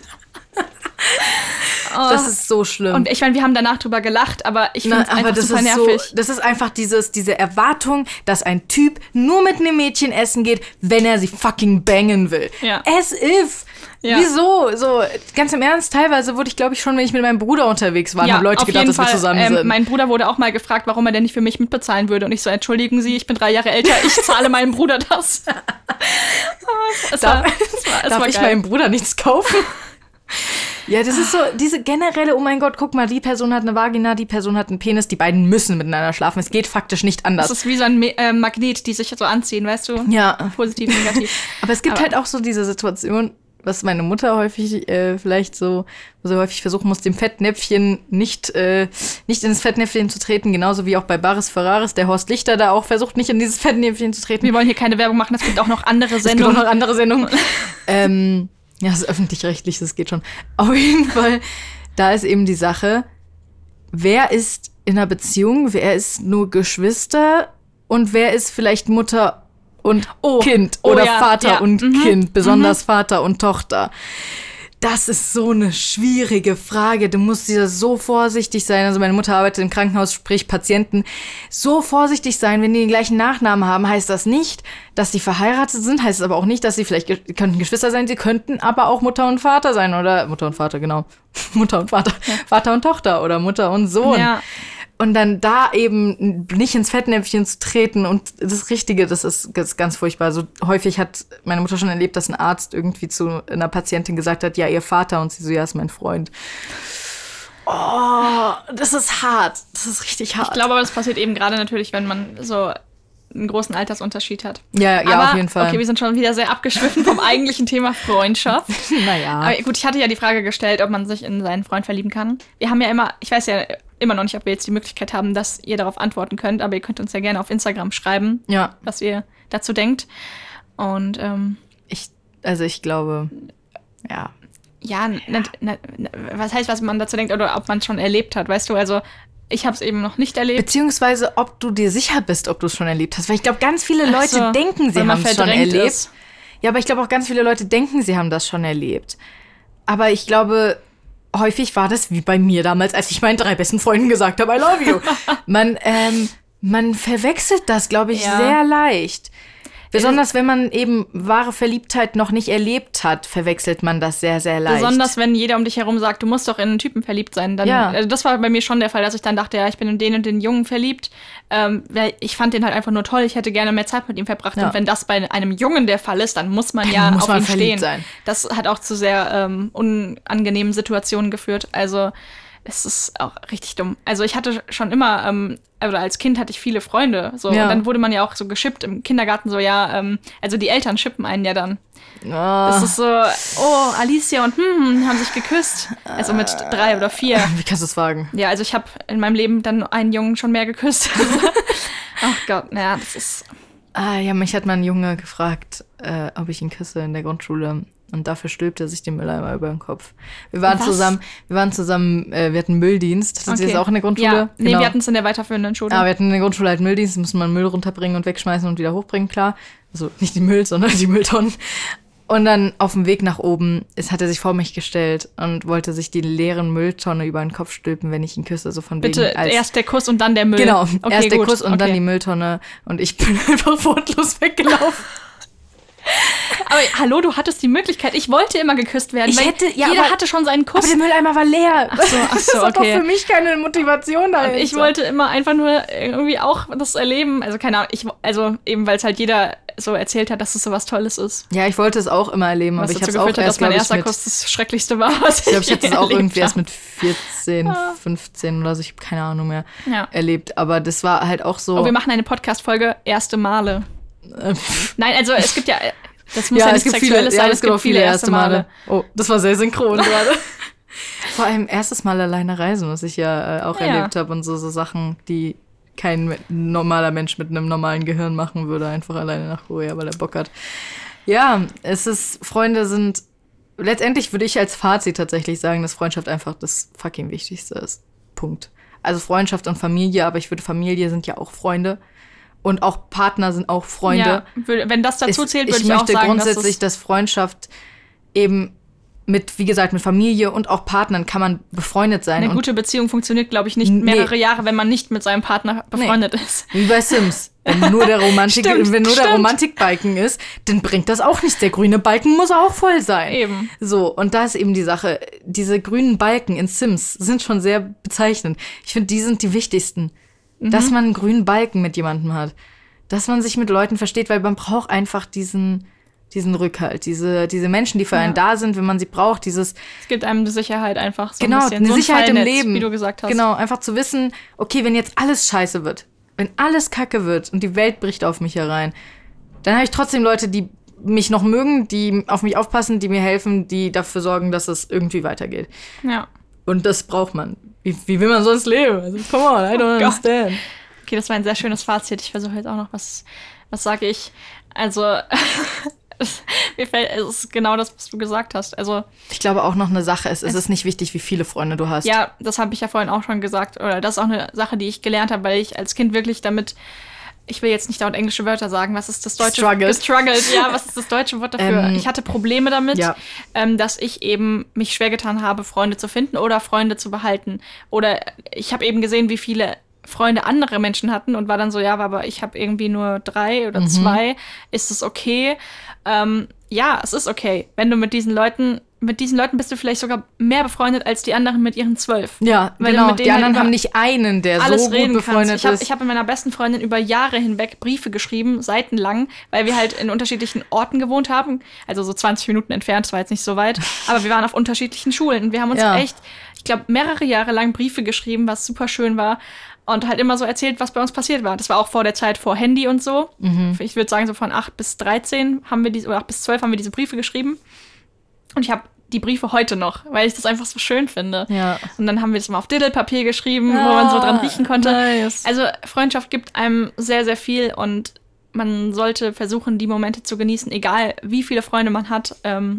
Das ist so schlimm. Und ich meine, wir haben danach drüber gelacht, aber ich finde es einfach super nervig. Das ist einfach diese Erwartung, dass ein Typ nur mit einem Mädchen essen geht, wenn er sie fucking bangen will. Ja. As if. Ja. Wieso? So, ganz im Ernst, teilweise wurde ich, glaube ich, schon, wenn ich mit meinem Bruder unterwegs war, haben Leute gedacht, dass wir zusammen sind. Mein Bruder wurde auch mal gefragt, warum er denn nicht für mich mitbezahlen würde. Und ich so, entschuldigen Sie, ich bin 3 Jahre älter, ich zahle meinem Bruder das. Darf ich meinem Bruder nichts kaufen? Ja, das ist so, diese generelle, oh mein Gott, guck mal, die Person hat eine Vagina, die Person hat einen Penis, die beiden müssen miteinander schlafen. Es geht faktisch nicht anders. Das ist wie so ein Magnet, die sich so anziehen, weißt du? Ja. Positiv, negativ. Aber es gibt halt auch so diese Situation, was meine Mutter häufig vielleicht so häufig versuchen muss, dem Fettnäpfchen nicht ins Fettnäpfchen zu treten, genauso wie auch bei Baris Ferraris, der Horst Lichter da auch versucht, nicht in dieses Fettnäpfchen zu treten. Wir wollen hier keine Werbung machen, es gibt auch noch andere Sendungen. Ja, das ist öffentlich-rechtlich, das geht schon. Auf jeden Fall, da ist eben die Sache, wer ist in einer Beziehung, wer ist nur Geschwister und wer ist vielleicht Mutter und Kind oder Vater und Kind, besonders Vater und Tochter. Das ist so eine schwierige Frage. Du musst ja so vorsichtig sein. Also meine Mutter arbeitet im Krankenhaus, sprich Patienten. So vorsichtig sein, wenn die den gleichen Nachnamen haben, heißt das nicht, dass die verheiratet sind. Heißt es aber auch nicht, dass sie könnten Geschwister sein. Sie könnten aber auch Mutter und Vater sein. Oder Mutter und Vater, genau. Mutter und Vater. Ja. Vater und Tochter oder Mutter und Sohn. Ja. Und dann da eben nicht ins Fettnäpfchen zu treten und das Richtige, das ist ganz furchtbar. So häufig hat meine Mutter schon erlebt, dass ein Arzt irgendwie zu einer Patientin gesagt hat, ja, ihr Vater, und sie so, ja, ist mein Freund. Oh, das ist hart. Das ist richtig hart. Ich glaube, aber das passiert eben gerade natürlich, wenn man so einen großen Altersunterschied hat. Ja, auf jeden Fall. Okay, wir sind schon wieder sehr abgeschwiffen vom eigentlichen Thema Freundschaft. Naja. Aber gut, ich hatte ja die Frage gestellt, ob man sich in seinen Freund verlieben kann. Wir haben ja ich weiß ja immer noch nicht, ob wir jetzt die Möglichkeit haben, dass ihr darauf antworten könnt, aber ihr könnt uns ja gerne auf Instagram schreiben, was ihr dazu denkt. Und ich glaube, ja. Ja, was heißt, was man dazu denkt oder ob man es schon erlebt hat, weißt du, also ich habe es eben noch nicht erlebt. Beziehungsweise, ob du dir sicher bist, ob du es schon erlebt hast. Weil ich glaube, ganz viele Leute denken, sie haben es schon erlebt. Ja, aber ich glaube auch, ganz viele Leute denken, sie haben das schon erlebt. Aber ich glaube, häufig war das wie bei mir damals, als ich meinen 3 besten Freunden gesagt habe, I love you. Man verwechselt das, glaube ich, sehr leicht. Besonders wenn man eben wahre Verliebtheit noch nicht erlebt hat, verwechselt man das sehr, sehr leicht. Besonders wenn jeder um dich herum sagt, du musst doch in einen Typen verliebt sein. Dann, also das war bei mir schon der Fall, dass ich dann dachte, ja, ich bin in den und den Jungen verliebt. Weil ich fand den halt einfach nur toll. Ich hätte gerne mehr Zeit mit ihm verbracht. Und wenn das bei einem Jungen der Fall ist, dann muss man auf ihn stehen. Sein. Das hat auch zu sehr unangenehmen Situationen geführt. Also es ist auch richtig dumm. Also ich hatte schon immer, oder als Kind hatte ich viele Freunde. So. Und dann wurde man ja auch so geschippt im Kindergarten. So, also die Eltern schippen einen ja dann. Das ist so, Alicia und haben sich geküsst. Also mit 3 oder 4. Wie kannst du es wagen? Ja, also ich habe in meinem Leben dann einen Jungen schon mehr geküsst. Ach Gott, naja, das ist... mich hat mal ein Junge gefragt, ob ich ihn küsse in der Grundschule. Und dafür stülpte er sich den Mülleimer über den Kopf. Wir waren zusammen, wir hatten Mülldienst. Hatten Sie das auch in der Grundschule? Ja, nee, wir hatten es in der weiterführenden Schule. Wir hatten in der Grundschule halt Mülldienst, mussten man Müll runterbringen und wegschmeißen und wieder hochbringen, klar. Also nicht die Müll, sondern die Mülltonnen. Und dann auf dem Weg nach oben hat er sich vor mich gestellt und wollte sich die leeren Mülltonne über den Kopf stülpen, wenn ich ihn küsse. So von Bitte, wegen, erst der Kuss und dann der Müll. Genau, okay, erst der Kuss und dann die Mülltonne. Und ich bin einfach wortlos weggelaufen. Aber hallo, du hattest die Möglichkeit. Ich wollte immer geküsst werden. Jeder hatte schon seinen Kuss. Aber der Mülleimer war leer. Ach so, das ist doch für mich keine Motivation dahinter. Ich wollte immer einfach nur irgendwie auch das erleben. Also keine Ahnung, eben weil es halt jeder so erzählt hat, dass es so was Tolles ist. Ja, ich wollte es auch immer erleben, aber ich habe es auch erst, dass mein erster Kuss das Schrecklichste war, was ich hatte es auch irgendwie erst mit 14, 15 oder so, ich habe keine Ahnung mehr erlebt. Aber das war halt auch so... Oh, wir machen eine Podcast-Folge Erste Male. Nein, also es gibt ja... Das muss ja nicht Sexuelles sein, es gibt viele erste Male. Oh, das war sehr synchron gerade. Vor allem erstes Mal alleine reisen, was ich auch erlebt habe und so Sachen, die kein normaler Mensch mit einem normalen Gehirn machen würde, einfach alleine nach Korea, weil er Bock hat. Ja, Freunde sind, letztendlich würde ich als Fazit tatsächlich sagen, dass Freundschaft einfach das fucking Wichtigste ist. Punkt. Also Freundschaft und Familie, aber ich würde, Familie sind ja auch Freunde. Und auch Partner sind auch Freunde. Ja, wenn das dazu zählt, würde ich auch sagen, möchte grundsätzlich, dass Freundschaft eben mit Familie und auch Partnern kann man befreundet sein. Eine gute Beziehung funktioniert, glaube ich, nicht mehrere Jahre, wenn man nicht mit seinem Partner befreundet ist. Wie bei Sims. Wenn nur der Romantikbalken ist, dann bringt das auch nichts. Der grüne Balken muss auch voll sein. Eben. So, und da ist eben die Sache. Diese grünen Balken in Sims sind schon sehr bezeichnend. Ich finde, die sind die wichtigsten. Dass man einen grünen Balken mit jemandem hat. Dass man sich mit Leuten versteht, weil man braucht einfach diesen Rückhalt. Diese Menschen, die für einen da sind, wenn man sie braucht. Es gibt einem die Sicherheit einfach so ein bisschen. Genau, eine Sicherheit im Leben. Wie du gesagt hast. Genau, einfach zu wissen, okay, wenn jetzt alles scheiße wird, wenn alles kacke wird und die Welt bricht auf mich herein, dann habe ich trotzdem Leute, die mich noch mögen, die auf mich aufpassen, die mir helfen, die dafür sorgen, dass es irgendwie weitergeht. Ja. Und das braucht man. Wie will man sonst leben? Also, come on, I don't understand. Okay, das war ein sehr schönes Fazit. Ich versuche jetzt auch noch, was sage ich? Also, es ist genau das, was du gesagt hast. Also, ich glaube auch noch eine Sache ist, es ist nicht wichtig, wie viele Freunde du hast. Ja, das habe ich ja vorhin auch schon gesagt. Oder das ist auch eine Sache, die ich gelernt habe, weil ich als Kind wirklich damit... Ich will jetzt nicht dauernd englische Wörter sagen. Was ist das deutsche? Gestruggelt. Ja, was ist das deutsche Wort dafür? Ich hatte Probleme damit, dass ich eben mich schwer getan habe, Freunde zu finden oder Freunde zu behalten. Oder ich habe eben gesehen, wie viele Freunde andere Menschen hatten und war dann so, aber ich habe irgendwie nur 3 oder 2. Ist es okay? Ja, es ist okay. Wenn du mit diesen Leuten bist du vielleicht sogar mehr befreundet als die anderen mit ihren 12. Ja, weil genau. Die anderen haben nicht einen, der so gut befreundet ist. Ich hab mit meiner besten Freundin über Jahre hinweg Briefe geschrieben, seitenlang, weil wir halt in unterschiedlichen Orten gewohnt haben. Also so 20 Minuten entfernt, das war jetzt nicht so weit. Aber wir waren auf unterschiedlichen Schulen und wir haben uns echt, ich glaube, mehrere Jahre lang Briefe geschrieben, was super schön war. Und halt immer so erzählt, was bei uns passiert war. Das war auch vor der Zeit vor Handy und so. Ich würde sagen, so von 8 bis 13 oder 8 bis 12 haben wir diese Briefe geschrieben. Und ich habe die Briefe heute noch, weil ich das einfach so schön finde. Ja. Und dann haben wir das mal auf Diddlepapier geschrieben, wo man so dran riechen konnte. Nice. Also Freundschaft gibt einem sehr, sehr viel und man sollte versuchen, die Momente zu genießen, egal wie viele Freunde man hat.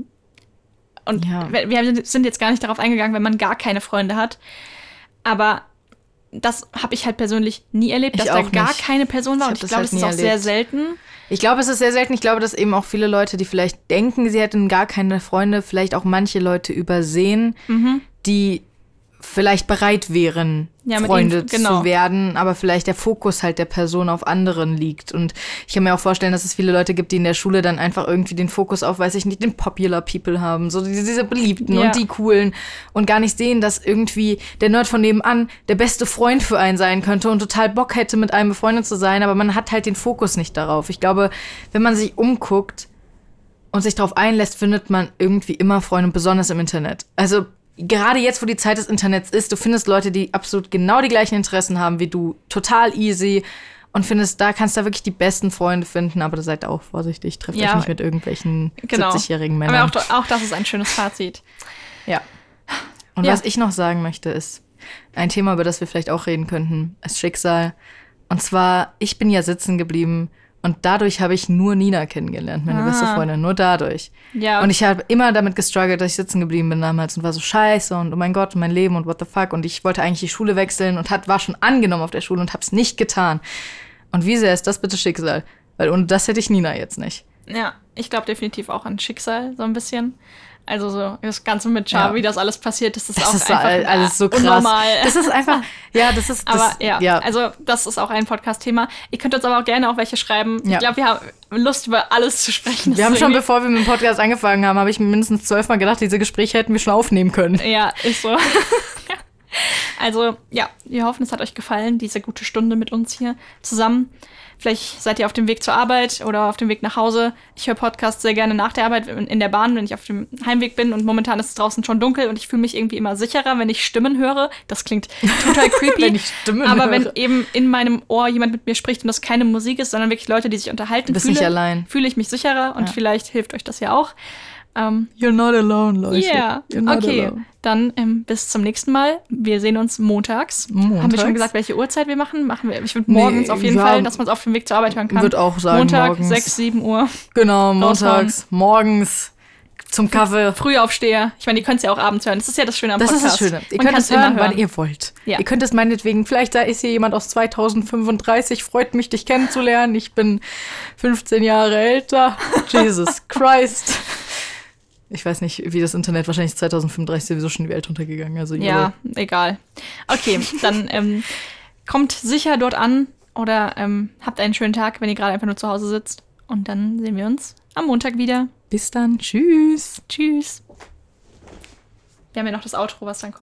Und wir sind jetzt gar nicht darauf eingegangen, wenn man gar keine Freunde hat. Aber das habe ich halt persönlich nie erlebt, dass da gar keine Person war. Und ich glaube, das ist auch sehr selten. Ich glaube, es ist sehr selten. Ich glaube, dass eben auch viele Leute, die vielleicht denken, sie hätten gar keine Freunde, vielleicht auch manche Leute übersehen, die vielleicht bereit wären, Freunde zu werden, aber vielleicht der Fokus halt der Person auf anderen liegt. Und ich kann mir auch vorstellen, dass es viele Leute gibt, die in der Schule dann einfach irgendwie den Fokus auf, weiß ich nicht, den Popular People haben, so diese Beliebten und die Coolen und gar nicht sehen, dass irgendwie der Nerd von nebenan der beste Freund für einen sein könnte und total Bock hätte, mit einem befreundet zu sein, aber man hat halt den Fokus nicht darauf. Ich glaube, wenn man sich umguckt und sich darauf einlässt, findet man irgendwie immer Freunde, besonders im Internet. Also gerade jetzt, wo die Zeit des Internets ist, du findest Leute, die absolut genau die gleichen Interessen haben wie du, total easy und kannst da wirklich die besten Freunde finden, aber seid auch vorsichtig, trefft euch nicht mit irgendwelchen 70-jährigen Männern. Aber auch das ist ein schönes Fazit. Ja. Und was ich noch sagen möchte, ist ein Thema, über das wir vielleicht auch reden könnten, ist Schicksal. Und zwar, ich bin ja sitzen geblieben und dadurch habe ich nur Nina kennengelernt, meine beste Freundin, nur dadurch. Ja. Und ich habe immer damit gestruggelt, dass ich sitzen geblieben bin damals und war so scheiße und oh mein Gott, mein Leben und what the fuck. Und ich wollte eigentlich die Schule wechseln und war schon angenommen auf der Schule und habe es nicht getan. Und wie sehr ist das bitte Schicksal? Weil ohne das hätte ich Nina jetzt nicht. Ja, ich glaube definitiv auch an Schicksal, so ein bisschen. Also so das Ganze mit Char, wie das alles passiert, das ist einfach alles so krass. Unnormal. Das ist einfach, also das ist auch ein Podcast-Thema. Ihr könnt uns aber auch gerne welche schreiben. Ja. Ich glaube, wir haben Lust, über alles zu sprechen. Wir haben schon, bevor wir mit dem Podcast angefangen haben, habe ich mir mindestens 12 Mal gedacht, diese Gespräche hätten wir schon aufnehmen können. Ja, ist so. Also, ja, wir hoffen, es hat euch gefallen, diese gute Stunde mit uns hier zusammen. Vielleicht seid ihr auf dem Weg zur Arbeit oder auf dem Weg nach Hause. Ich höre Podcasts sehr gerne nach der Arbeit in der Bahn, wenn ich auf dem Heimweg bin. Und momentan ist es draußen schon dunkel und ich fühle mich irgendwie immer sicherer, wenn ich Stimmen höre. Das klingt total creepy. Wenn ich Stimmen aber höre. Wenn eben in meinem Ohr jemand mit mir spricht und das keine Musik ist, sondern wirklich Leute, die sich unterhalten, du bist nicht allein. Fühle ich mich sicherer und vielleicht hilft euch das ja auch. You're not alone, Leute. Ja, okay. Alone. Dann bis zum nächsten Mal. Wir sehen uns montags. Haben wir schon gesagt, welche Uhrzeit wir machen? Ich würde morgens auf jeden Fall, dass man es auf dem Weg zur Arbeit hören kann. Würde auch sagen, Montag, morgens. 6, 7 Uhr. Genau, montags, morgens zum Kaffee. Frühaufsteher. Ich meine, ihr könnt es ja auch abends hören. Das ist ja das Schöne am Podcast. Das ist das Schöne. Ihr könnt es hören, wann ihr wollt. Ja. Ihr könnt es meinetwegen, vielleicht da ist hier jemand aus 2035, freut mich, dich kennenzulernen. Ich bin 15 Jahre älter. Jesus Christ. Ich weiß nicht, wie das Internet, wahrscheinlich 2035 sowieso schon die Welt untergegangen. Also ja, egal. Okay, dann kommt sicher dort an oder habt einen schönen Tag, wenn ihr gerade einfach nur zu Hause sitzt. Und dann sehen wir uns am Montag wieder. Bis dann. Tschüss. Tschüss. Wir haben ja noch das Outro, was dann kommt.